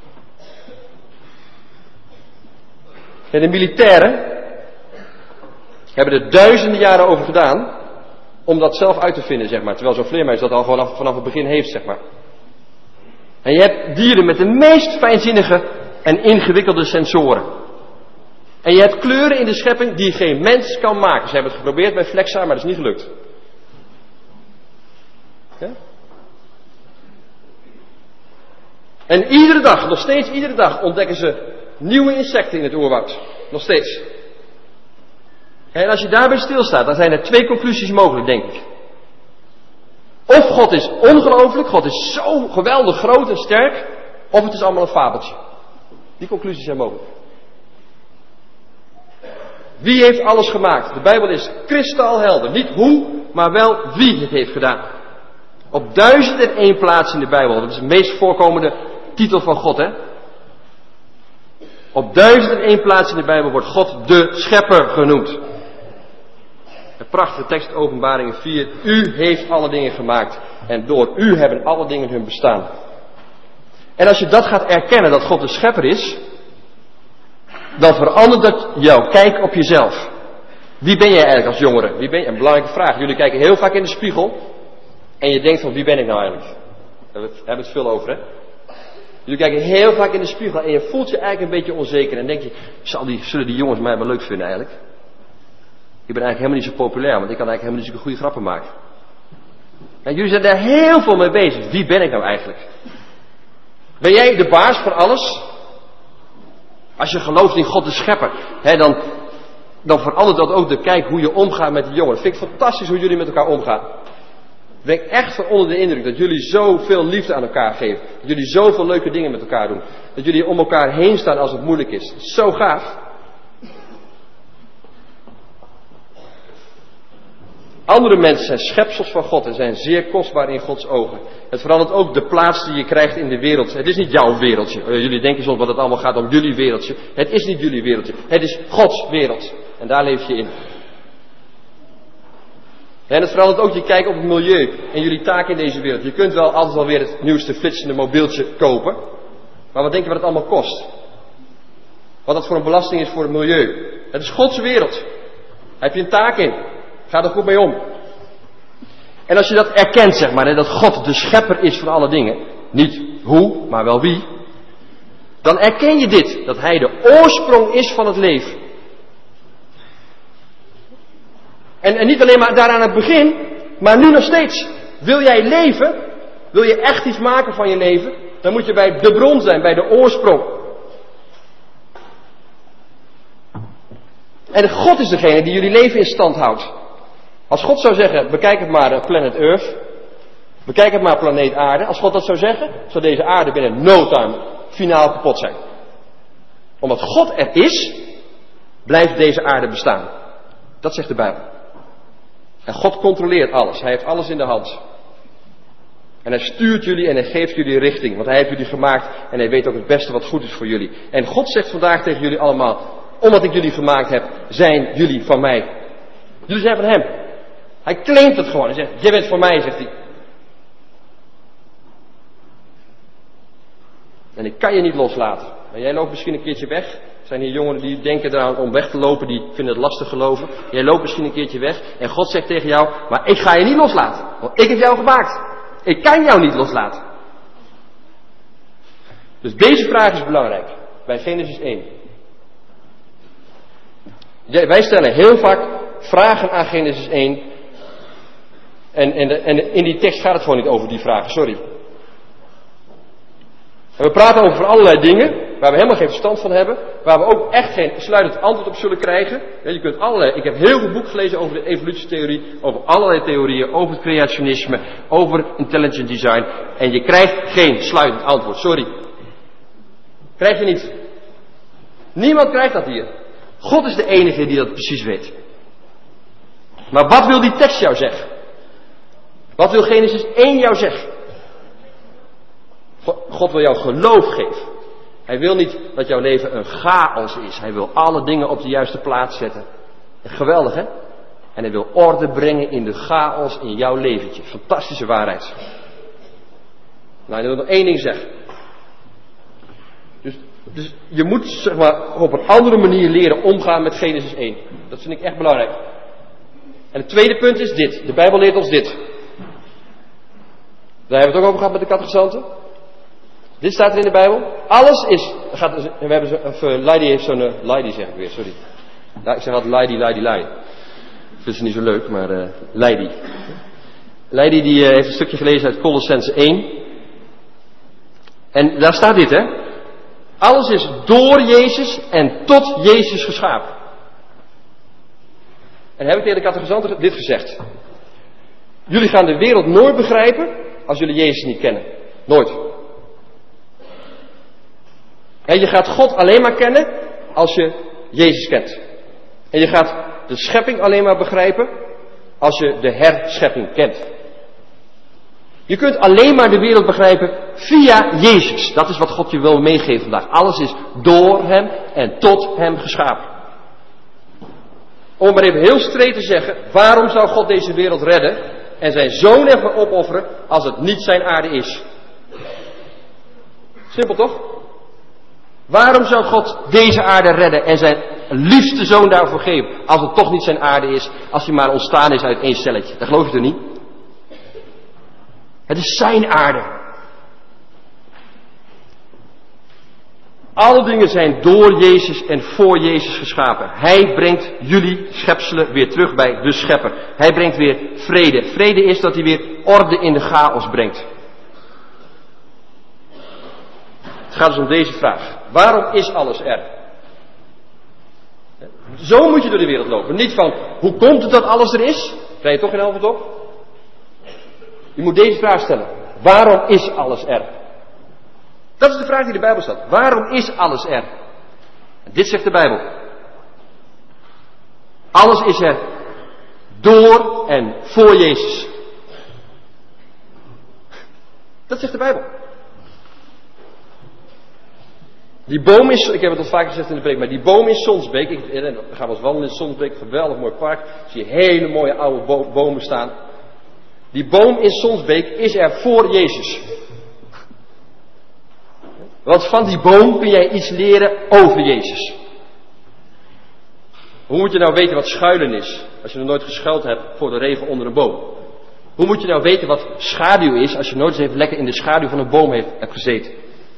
En de militairen hebben er duizenden jaren over gedaan om dat zelf uit te vinden, zeg maar. Terwijl zo'n vleermuis dat al gewoon vanaf het begin heeft, zeg maar. En je hebt dieren met de meest fijnzinnige en ingewikkelde sensoren. En je hebt kleuren in de schepping die geen mens kan maken. Ze hebben het geprobeerd bij Flexa, maar dat is niet gelukt. Ja? En iedere dag, nog steeds iedere dag, ontdekken ze nieuwe insecten in het oerwoud. Nog steeds. En als je daarbij stilstaat, dan zijn er 2 conclusies mogelijk, denk ik. Of God is ongelooflijk, God is zo geweldig groot en sterk, of het is allemaal een fabeltje. Die conclusies zijn mogelijk. Wie heeft alles gemaakt? De Bijbel is kristalhelder. Niet hoe, maar wel wie het heeft gedaan. Op 1001 plaatsen in de Bijbel. Dat is de meest voorkomende titel van God, hè? Op 1001 plaatsen in de Bijbel wordt God de schepper genoemd. Een prachtige tekst, Openbaringen 4. U heeft alle dingen gemaakt. En door u hebben alle dingen hun bestaan. En als je dat gaat erkennen, dat God de schepper is, dan verandert dat jouw kijk op jezelf. Wie ben jij eigenlijk als jongere? Een belangrijke vraag. Jullie kijken heel vaak in de spiegel. En je denkt van, wie ben ik nou eigenlijk? Daar hebben we het veel over, hè? Jullie kijken heel vaak in de spiegel en je voelt je eigenlijk een beetje onzeker. En denk je, zullen die jongens mij wel leuk vinden eigenlijk? Ik ben eigenlijk helemaal niet zo populair, want ik kan eigenlijk helemaal niet zulke goede grappen maken. En jullie zijn daar heel veel mee bezig. Wie ben ik nou eigenlijk? Ben jij de baas van alles? Als je gelooft in God de schepper, dan verandert dat ook de kijk hoe je omgaat met die jongen. Dat vind ik fantastisch hoe jullie met elkaar omgaan. Ik ben echt van onder de indruk dat jullie zoveel liefde aan elkaar geven. Dat jullie zoveel leuke dingen met elkaar doen. Dat jullie om elkaar heen staan als het moeilijk is. Dat is zo gaaf. Andere mensen zijn schepsels van God en zijn zeer kostbaar in Gods ogen. Het verandert ook de plaats die je krijgt in de wereld. Het is niet jouw wereldje. Jullie denken soms dat het allemaal gaat om jullie wereldje. Het is niet jullie wereldje. Het is Gods wereld. En daar leef je in. En het verandert ook je kijk op het milieu en jullie taken in deze wereld. Je kunt wel altijd wel weer het nieuwste flitsende mobieltje kopen. Maar wat denk je wat het allemaal kost? Wat dat voor een belasting is voor het milieu. Het is Gods wereld. Daar heb je een taak in. Ga er goed mee om. En als je dat erkent, zeg maar, dat God de schepper is van alle dingen. Niet hoe, maar wel wie. Dan erken je dit. Dat Hij de oorsprong is van het leven. En niet alleen maar daar aan het begin, maar nu nog steeds. Wil jij leven? Wil je echt iets maken van je leven? Dan moet je bij de bron zijn, bij de oorsprong. En God is degene die jullie leven in stand houdt. Als God zou zeggen, bekijk het maar planet Earth. Bekijk het maar planeet aarde. Als God dat zou zeggen, zou deze aarde binnen no time finaal kapot zijn. Omdat God er is, blijft deze aarde bestaan. Dat zegt de Bijbel. En God controleert alles. Hij heeft alles in de hand. En hij stuurt jullie en hij geeft jullie richting. Want hij heeft jullie gemaakt en hij weet ook het beste wat goed is voor jullie. En God zegt vandaag tegen jullie allemaal, omdat ik jullie gemaakt heb, zijn jullie van mij. Jullie zijn van hem. Hij claimt het gewoon. Hij zegt, jij bent van mij, zegt hij. En ik kan je niet loslaten. En jij loopt misschien een keertje weg. Er zijn hier jongeren die denken eraan om weg te lopen, die vinden het lastig geloven. Jij loopt misschien een keertje weg en God zegt tegen jou, maar ik ga je niet loslaten. Want ik heb jou gemaakt. Ik kan jou niet loslaten. Dus deze vraag is belangrijk. Bij Genesis 1. Wij stellen heel vaak vragen aan Genesis 1. En in die tekst gaat het gewoon niet over die vragen, sorry. En we praten over allerlei dingen waar we helemaal geen verstand van hebben. Waar we ook echt geen sluitend antwoord op zullen krijgen. Ja, je kunt ik heb heel veel boeken gelezen over de evolutietheorie. Over allerlei theorieën. Over het creationisme. Over intelligent design. En je krijgt geen sluitend antwoord. Sorry. Krijg je niet. Niemand krijgt dat hier. God is de enige die dat precies weet. Maar wat wil die tekst jou zeggen? Wat wil Genesis 1 jou zeggen? God wil jou geloof geven. Hij wil niet dat jouw leven een chaos is. Hij wil alle dingen op de juiste plaats zetten. Geweldig, hè? En hij wil orde brengen in de chaos in jouw leventje. Fantastische waarheid. Nou, ik wil nog één ding zeggen. Dus je moet, zeg maar, op een andere manier leren omgaan met Genesis 1. Dat vind ik echt belangrijk. En het tweede punt is dit. De Bijbel leert ons dit. Daar hebben we het ook over gehad met de catechizanten. Dit staat er in de Bijbel. Alles is... we hebben Leidi heeft zo'n... Leidi zeg ik weer, sorry. Nou, ik zeg altijd Leidi. Ik vind ze niet zo leuk, maar Leidi. Leidi die heeft een stukje gelezen uit Colossense 1. En daar staat dit, hè. Alles is door Jezus en tot Jezus geschapen. En heb ik tegen de catechizanten dit gezegd. Jullie gaan de wereld nooit begrijpen als jullie Jezus niet kennen. Nooit. En je gaat God alleen maar kennen als je Jezus kent. En je gaat de schepping alleen maar begrijpen als je de herschepping kent. Je kunt alleen maar de wereld begrijpen via Jezus. Dat is wat God je wil meegeven vandaag. Alles is door hem en tot hem geschapen. Om maar even heel straight te zeggen, waarom zou God deze wereld redden en zijn zoon ervoor opofferen als het niet zijn aarde is? Simpel toch? Waarom zou God deze aarde redden en zijn liefste zoon daarvoor geven als het toch niet zijn aarde is, als hij maar ontstaan is uit één celletje? Dat geloof je toch niet? Het is zijn aarde. Alle dingen zijn door Jezus en voor Jezus geschapen. Hij brengt jullie schepselen weer terug bij de schepper. Hij brengt weer vrede. Vrede is dat hij weer orde in de chaos brengt. Het gaat dus om deze vraag. Waarom is alles er? Zo moet je door de wereld lopen. Niet van, hoe komt het dat alles er is? Krijg je toch geen antwoord op? Je moet deze vraag stellen. Waarom is alles er? Dat is de vraag die in de Bijbel staat. Waarom is alles er? En dit zegt de Bijbel. Alles is er door en voor Jezus. Dat zegt de Bijbel. Die boom is, ik heb het al vaker gezegd in de preek, maar die boom in Sonsbeek, we gaan wel eens wandelen in Sonsbeek, geweldig mooi park, zie je hele mooie oude bomen staan. Die boom in Sonsbeek is er voor Jezus. Want van die boom kun jij iets leren over Jezus. Hoe moet je nou weten wat schuilen is, als je nog nooit geschuild hebt voor de regen onder een boom? Hoe moet je nou weten wat schaduw is, als je nooit eens even lekker in de schaduw van een boom hebt gezeten?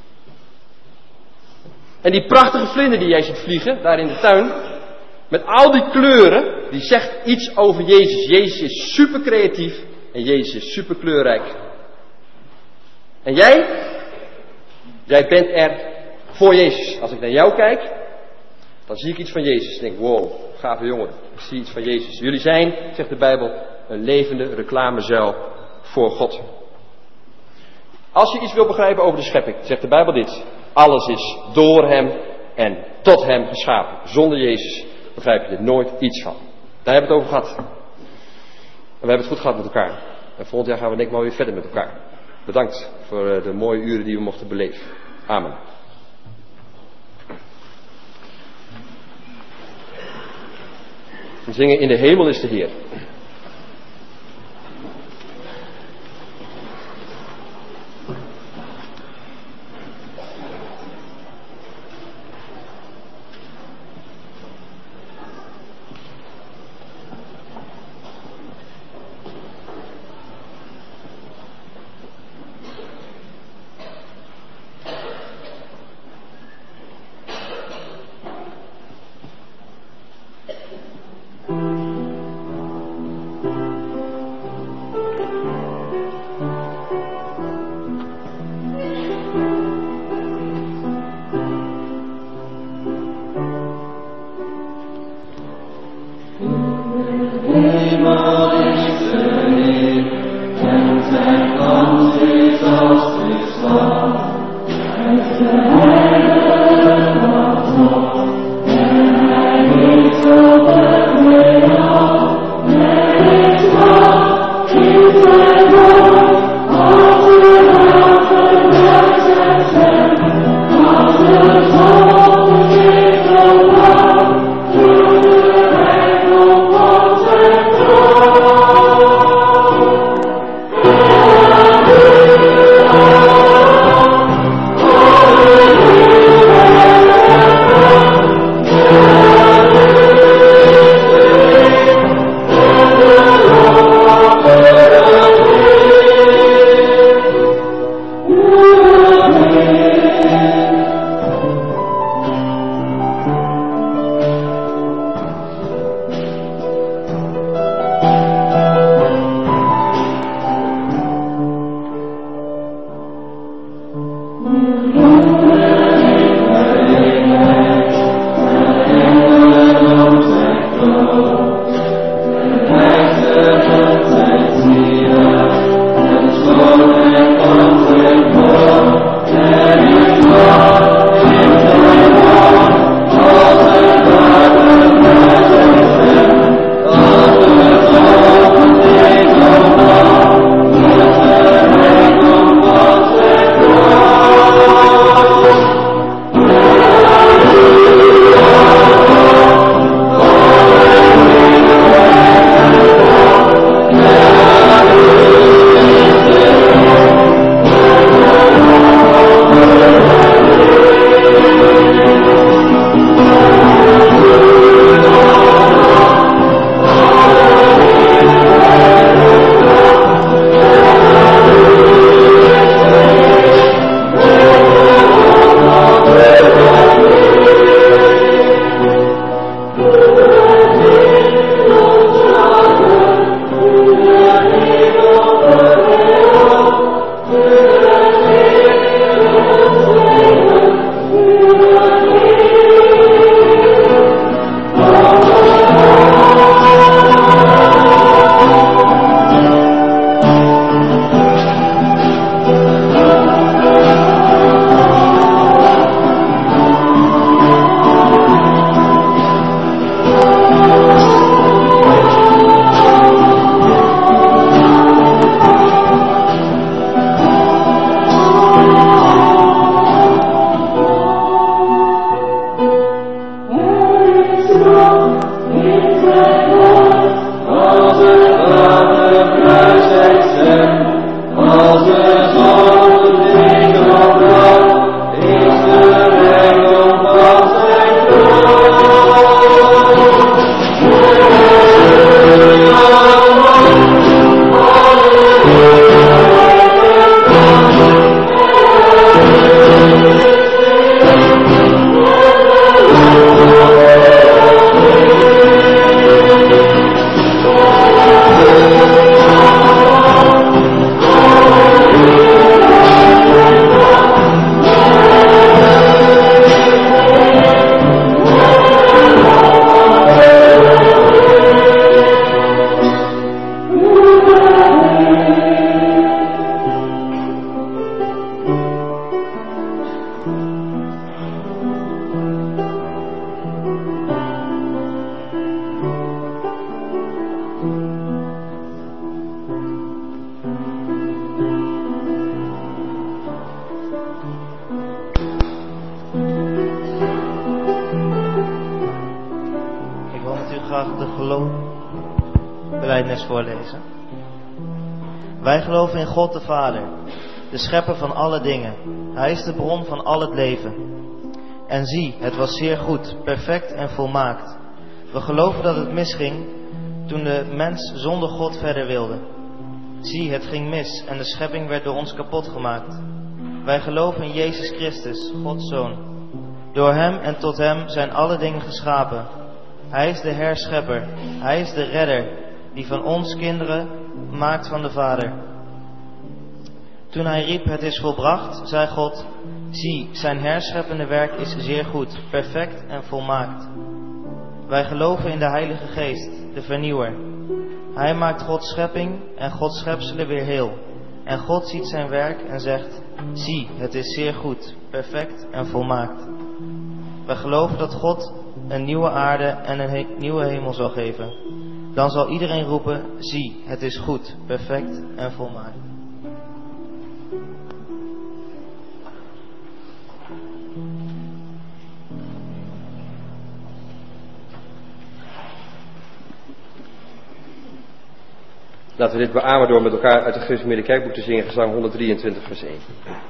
En die prachtige vlinder die jij ziet vliegen, daar in de tuin, met al die kleuren, die zegt iets over Jezus. Jezus is super creatief en Jezus is super kleurrijk. En jij bent er voor Jezus. Als ik naar jou kijk, dan zie ik iets van Jezus. Ik denk, wow, gave jongeren. Ik zie iets van Jezus. Jullie zijn, zegt de Bijbel, een levende reclamezuil voor God. Als je iets wil begrijpen over de schepping, zegt de Bijbel dit. Alles is door hem en tot hem geschapen. Zonder Jezus begrijp je er nooit iets van. Daar hebben we het over gehad. En we hebben het goed gehad met elkaar. En volgend jaar gaan we denk ik maar weer verder met elkaar. Bedankt voor de mooie uren die we mochten beleven. Amen. We zingen In de hemel is de Heer. geschiedenis voorlezen. Wij geloven in God de Vader, de schepper van alle dingen. Hij is de bron van al het leven. En zie, het was zeer goed, perfect en volmaakt. We geloven dat het misging toen de mens zonder God verder wilde. Zie, het ging mis en de schepping werd door ons kapot gemaakt. Wij geloven in Jezus Christus, Gods Zoon. Door Hem en tot Hem zijn alle dingen geschapen. Hij is de herschepper, Hij is de redder, die van ons kinderen maakt van de Vader. Toen Hij riep, het is volbracht, zei God, zie, zijn herscheppende werk is zeer goed, perfect en volmaakt. Wij geloven in de Heilige Geest, de vernieuwer. Hij maakt Gods schepping en Gods schepselen weer heel. En God ziet zijn werk en zegt, zie, het is zeer goed, perfect en volmaakt. Wij geloven dat God een nieuwe aarde en een nieuwe hemel zal geven. Dan zal iedereen roepen, zie, het is goed, perfect en volmaakt. Laten we dit beamen door met elkaar uit het Gereformeerde Kerkboek te zingen, gezang 123 vers 1.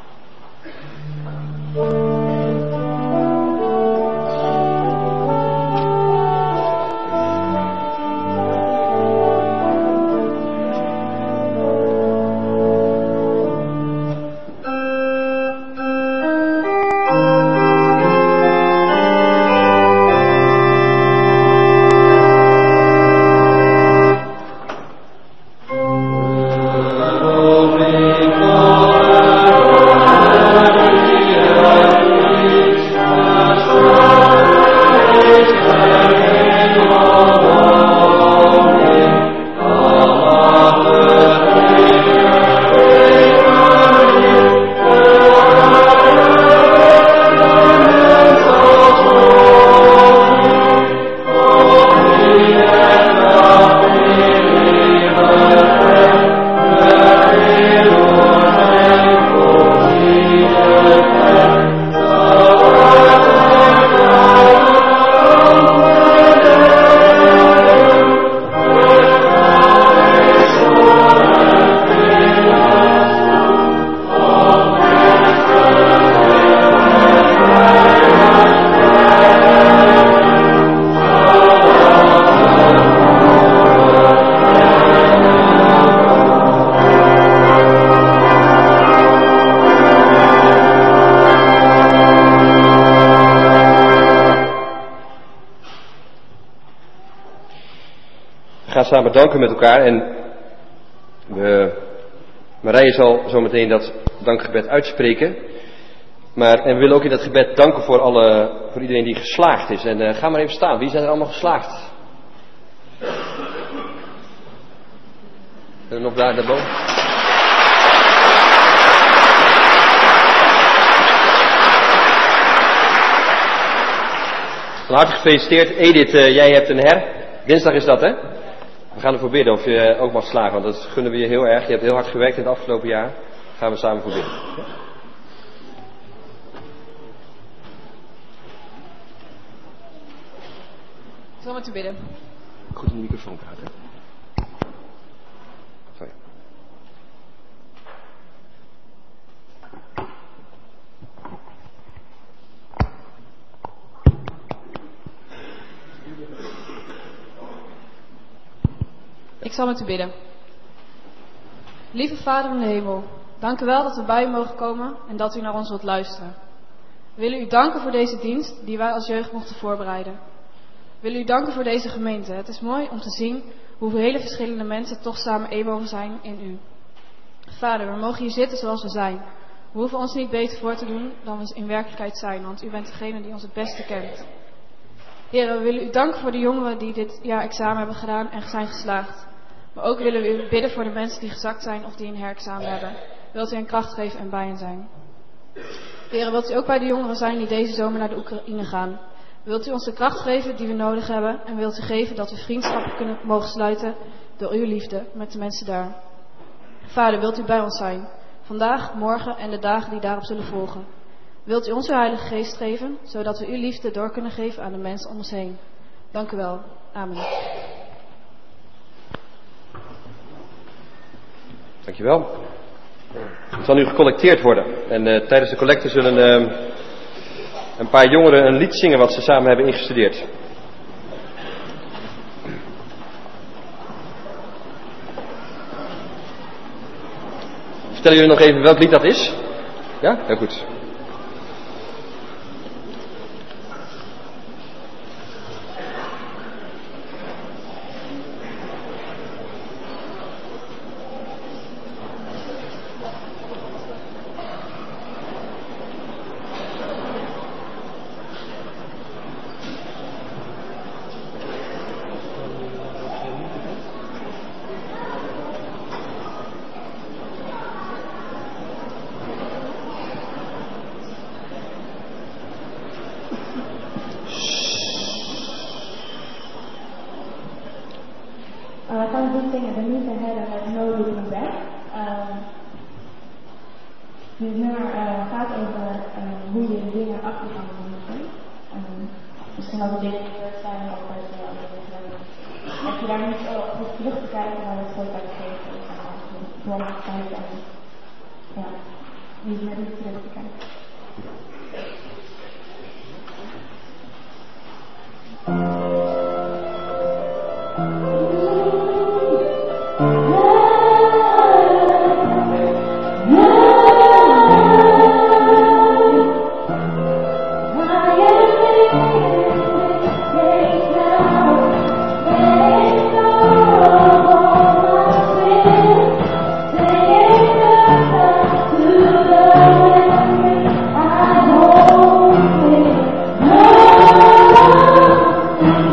We gaan samen danken met elkaar en Marije zal zo meteen dat dankgebed uitspreken. En we willen ook in dat gebed danken voor iedereen die geslaagd is. En ga maar even staan, wie zijn er allemaal geslaagd? En nog daarboven. Van harte gefeliciteerd. Edith, jij hebt een dinsdag is dat, hè? We gaan ervoor bidden of je ook mag slagen, want dat gunnen we je heel erg. Je hebt heel hard gewerkt in het afgelopen jaar. Daar gaan we samen voor bidden. Ik zal met u bidden. Goed in de microfoon praten. Sorry. Ik zal met u bidden. Lieve Vader in de hemel, dank u wel dat we bij u mogen komen en dat u naar ons wilt luisteren. We willen u danken voor deze dienst die wij als jeugd mochten voorbereiden. We willen u danken voor deze gemeente. Het is mooi om te zien hoe vele verschillende mensen toch samen één mogen zijn in u. Vader, we mogen hier zitten zoals we zijn. We hoeven ons niet beter voor te doen dan we in werkelijkheid zijn, want u bent degene die ons het beste kent. Heer, we willen u danken voor de jongeren die dit jaar examen hebben gedaan en zijn geslaagd. Maar ook willen we u bidden voor de mensen die gezakt zijn of die een herexamen hebben. Wilt u hen kracht geven en bij hen zijn. Heer, wilt u ook bij de jongeren zijn die deze zomer naar de Oekraïne gaan. Wilt u ons de kracht geven die we nodig hebben en wilt u geven dat we vriendschappen mogen sluiten door uw liefde met de mensen daar. Vader, wilt u bij ons zijn, vandaag, morgen en de dagen die daarop zullen volgen. Wilt u ons uw Heilige Geest geven, zodat we uw liefde door kunnen geven aan de mensen om ons heen. Dank u wel. Amen. Dankjewel. Het zal nu gecollecteerd worden. En tijdens de collecte zullen een paar jongeren een lied zingen wat ze samen hebben ingestudeerd. Vertellen jullie nog even welk lied dat is? Ja? Heel goed. We gaan het lied zingen, de niet te hebben met No Looking Back. Dit nummer gaat over hoe je dingen achter kan doen. Misschien als dingen gebeurd zijn of dat je daar niet op terug te kijken, maar het goed bij te geven. Door te kijken en ja, niet meer terug te kijken. No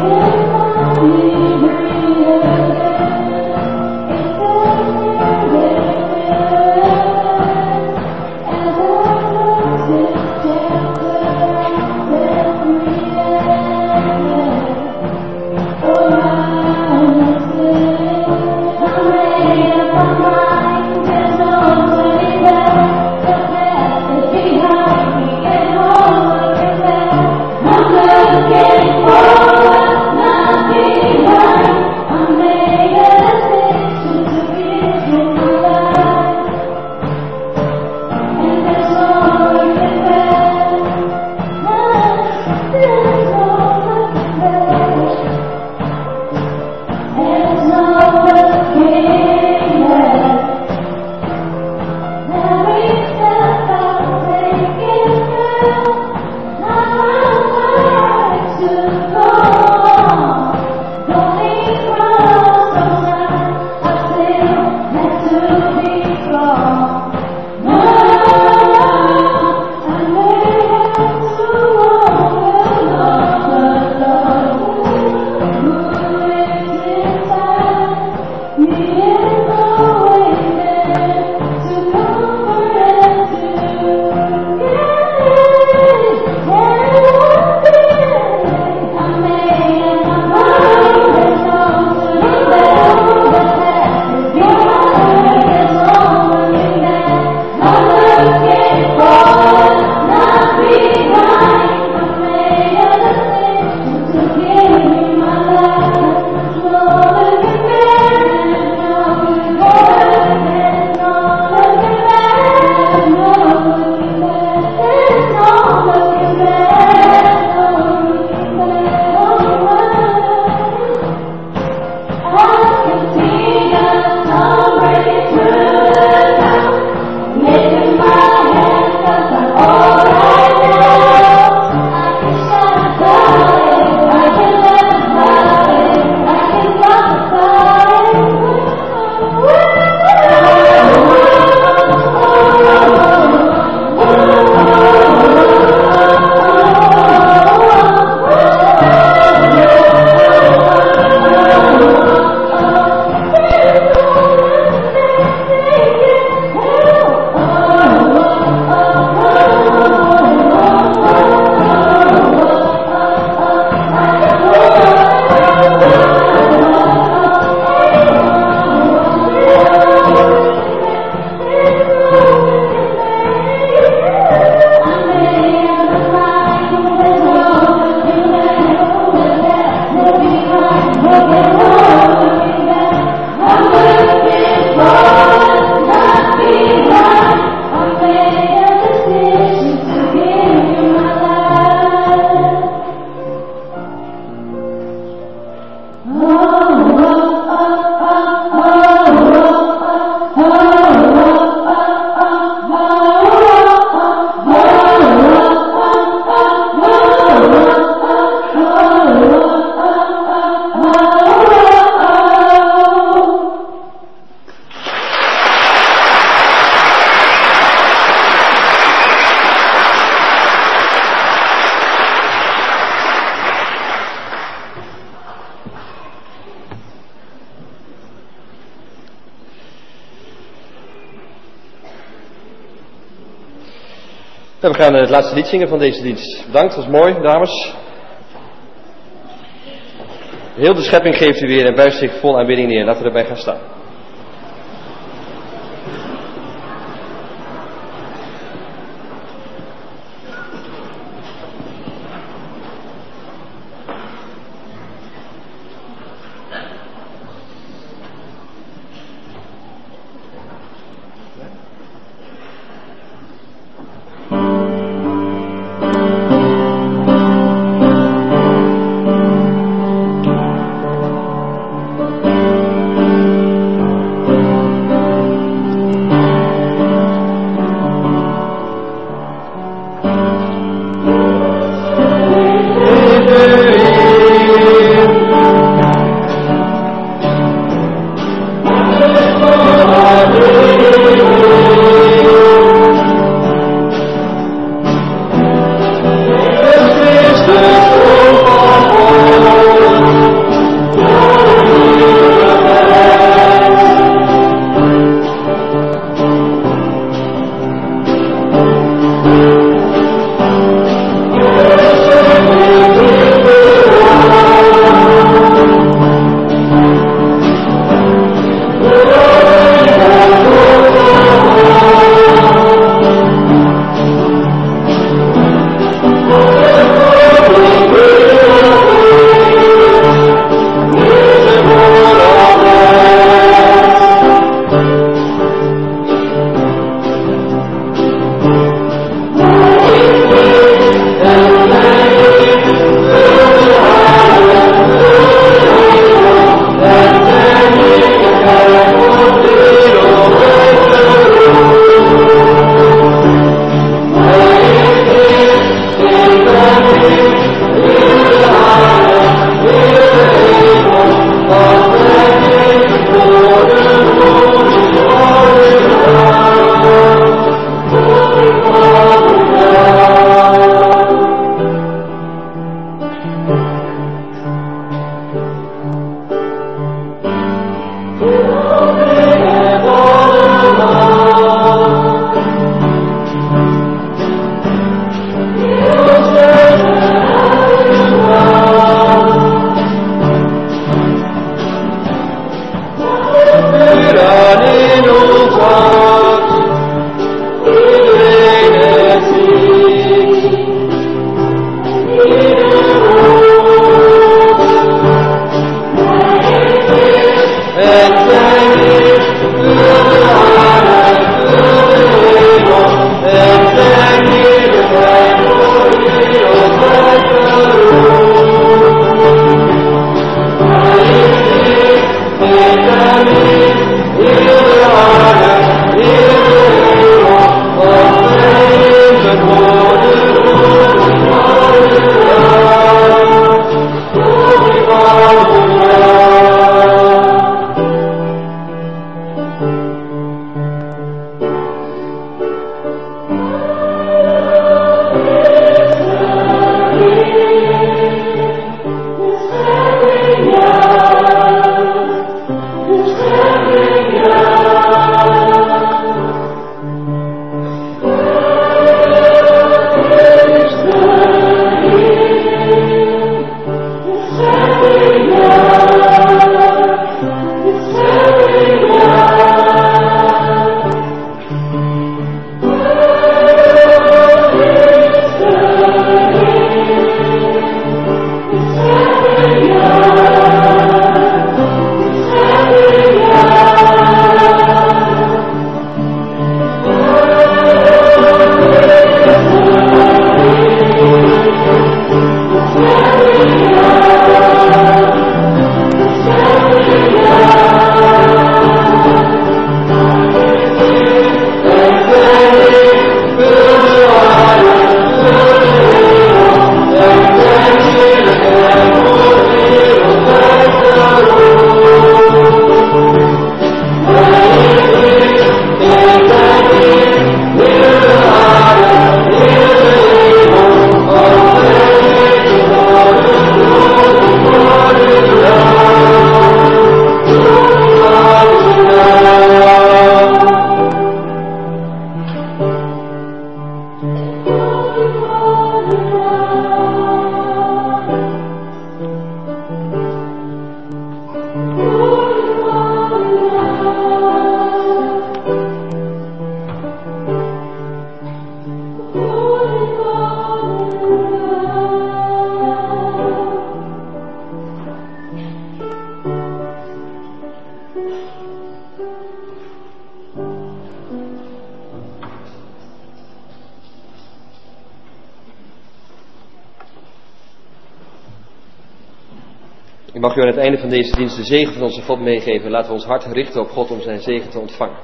En we gaan het laatste lied zingen van deze dienst. Bedankt, dat was mooi, dames. Heel de schepping geeft u weer en buigt zich vol aanbidding neer. Laten we erbij gaan staan. Ik mag u aan het einde van deze dienst de zegen van onze God meegeven. Laten we ons hart richten op God om zijn zegen te ontvangen.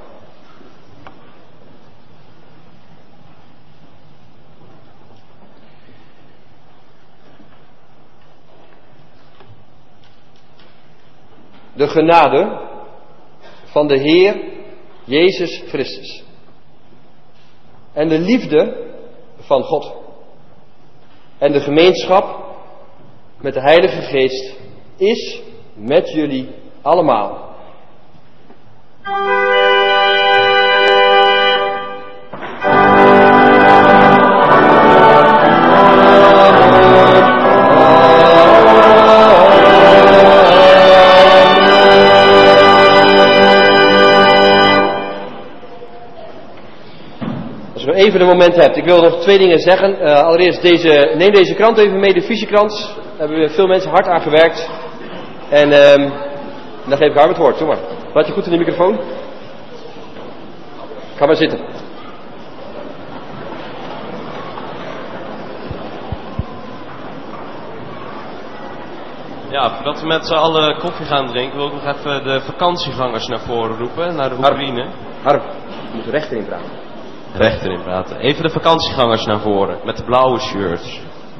De genade van de Heer Jezus Christus en de liefde van God en de gemeenschap met de Heilige Geest is met jullie allemaal. Als je even een moment hebt, ik wil nog 2 dingen zeggen. Allereerst, neem deze krant even mee, de visiekrant. Daar hebben we veel mensen hard aan gewerkt. En dan geef ik haar het woord. Doe maar. Laat je goed in de microfoon. Ga maar zitten. Ja, voordat we met z'n allen koffie gaan drinken, wil ik nog even de vakantiegangers naar voren roepen, naar de Oekraïne. Harm, je moet rechterin praten. Rechterin praten. Even de vakantiegangers naar voren, met de blauwe shirts.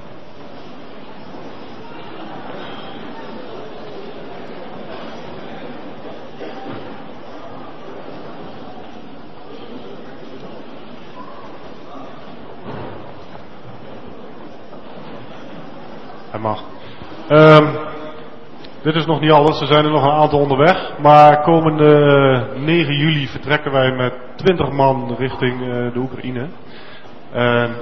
Hij mag. Dit is nog niet alles, er zijn er nog een aantal onderweg. Maar komende 9 juli vertrekken wij met 20 man richting de Oekraïne. En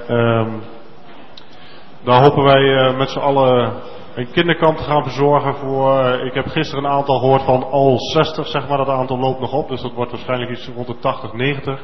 daar hopen wij met z'n allen een kinderkamp te gaan verzorgen voor... ik heb gisteren een aantal gehoord van al 60, zeg maar, dat aantal loopt nog op. Dus dat wordt waarschijnlijk iets rond de 80, 90.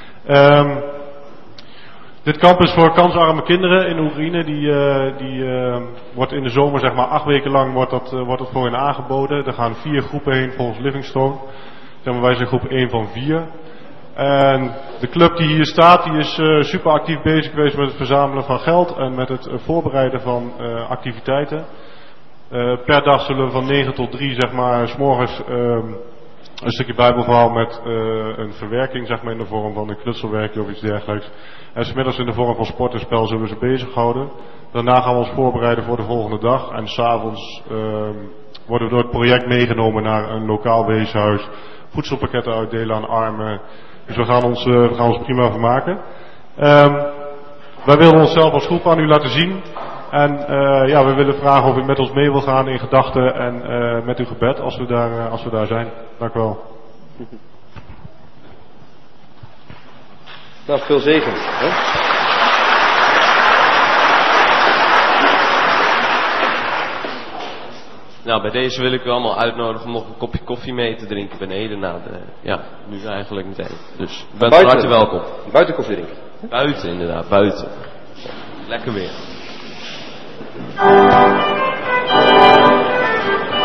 Dit kamp is voor kansarme kinderen in Oekraïne. Die wordt in de zomer, zeg maar 8 weken lang wordt het voor hen aangeboden. Er gaan 4 groepen heen volgens Livingstone. Zeg maar, wij zijn groep 1 van 4. En de club die hier staat, die is super actief bezig geweest met het verzamelen van geld en met het voorbereiden van activiteiten. Per dag zullen we van 9 tot 3, zeg maar, 's morgens een stukje bijbelverhaal met een verwerking, zeg maar, in de vorm van een knutselwerkje of iets dergelijks. En 's middags in de vorm van sport en spel zullen we ze bezighouden. Daarna gaan we ons voorbereiden voor de volgende dag. En 's avonds worden we door het project meegenomen naar een lokaal weeshuis. Voedselpakketten uitdelen aan armen. Dus we gaan ons prima vermaken. Wij willen onszelf als groep aan u laten zien. En ja, we willen vragen of u met ons mee wil gaan in gedachten en met uw gebed als we daar zijn. Dank u wel. Nou, veel zegen. Hè? Nou, bij deze wil ik u allemaal uitnodigen om nog een kopje koffie mee te drinken beneden. Nu eigenlijk meteen. Dus u bent van harte welkom. Buiten koffie drinken. Buiten inderdaad, buiten. Lekker weer.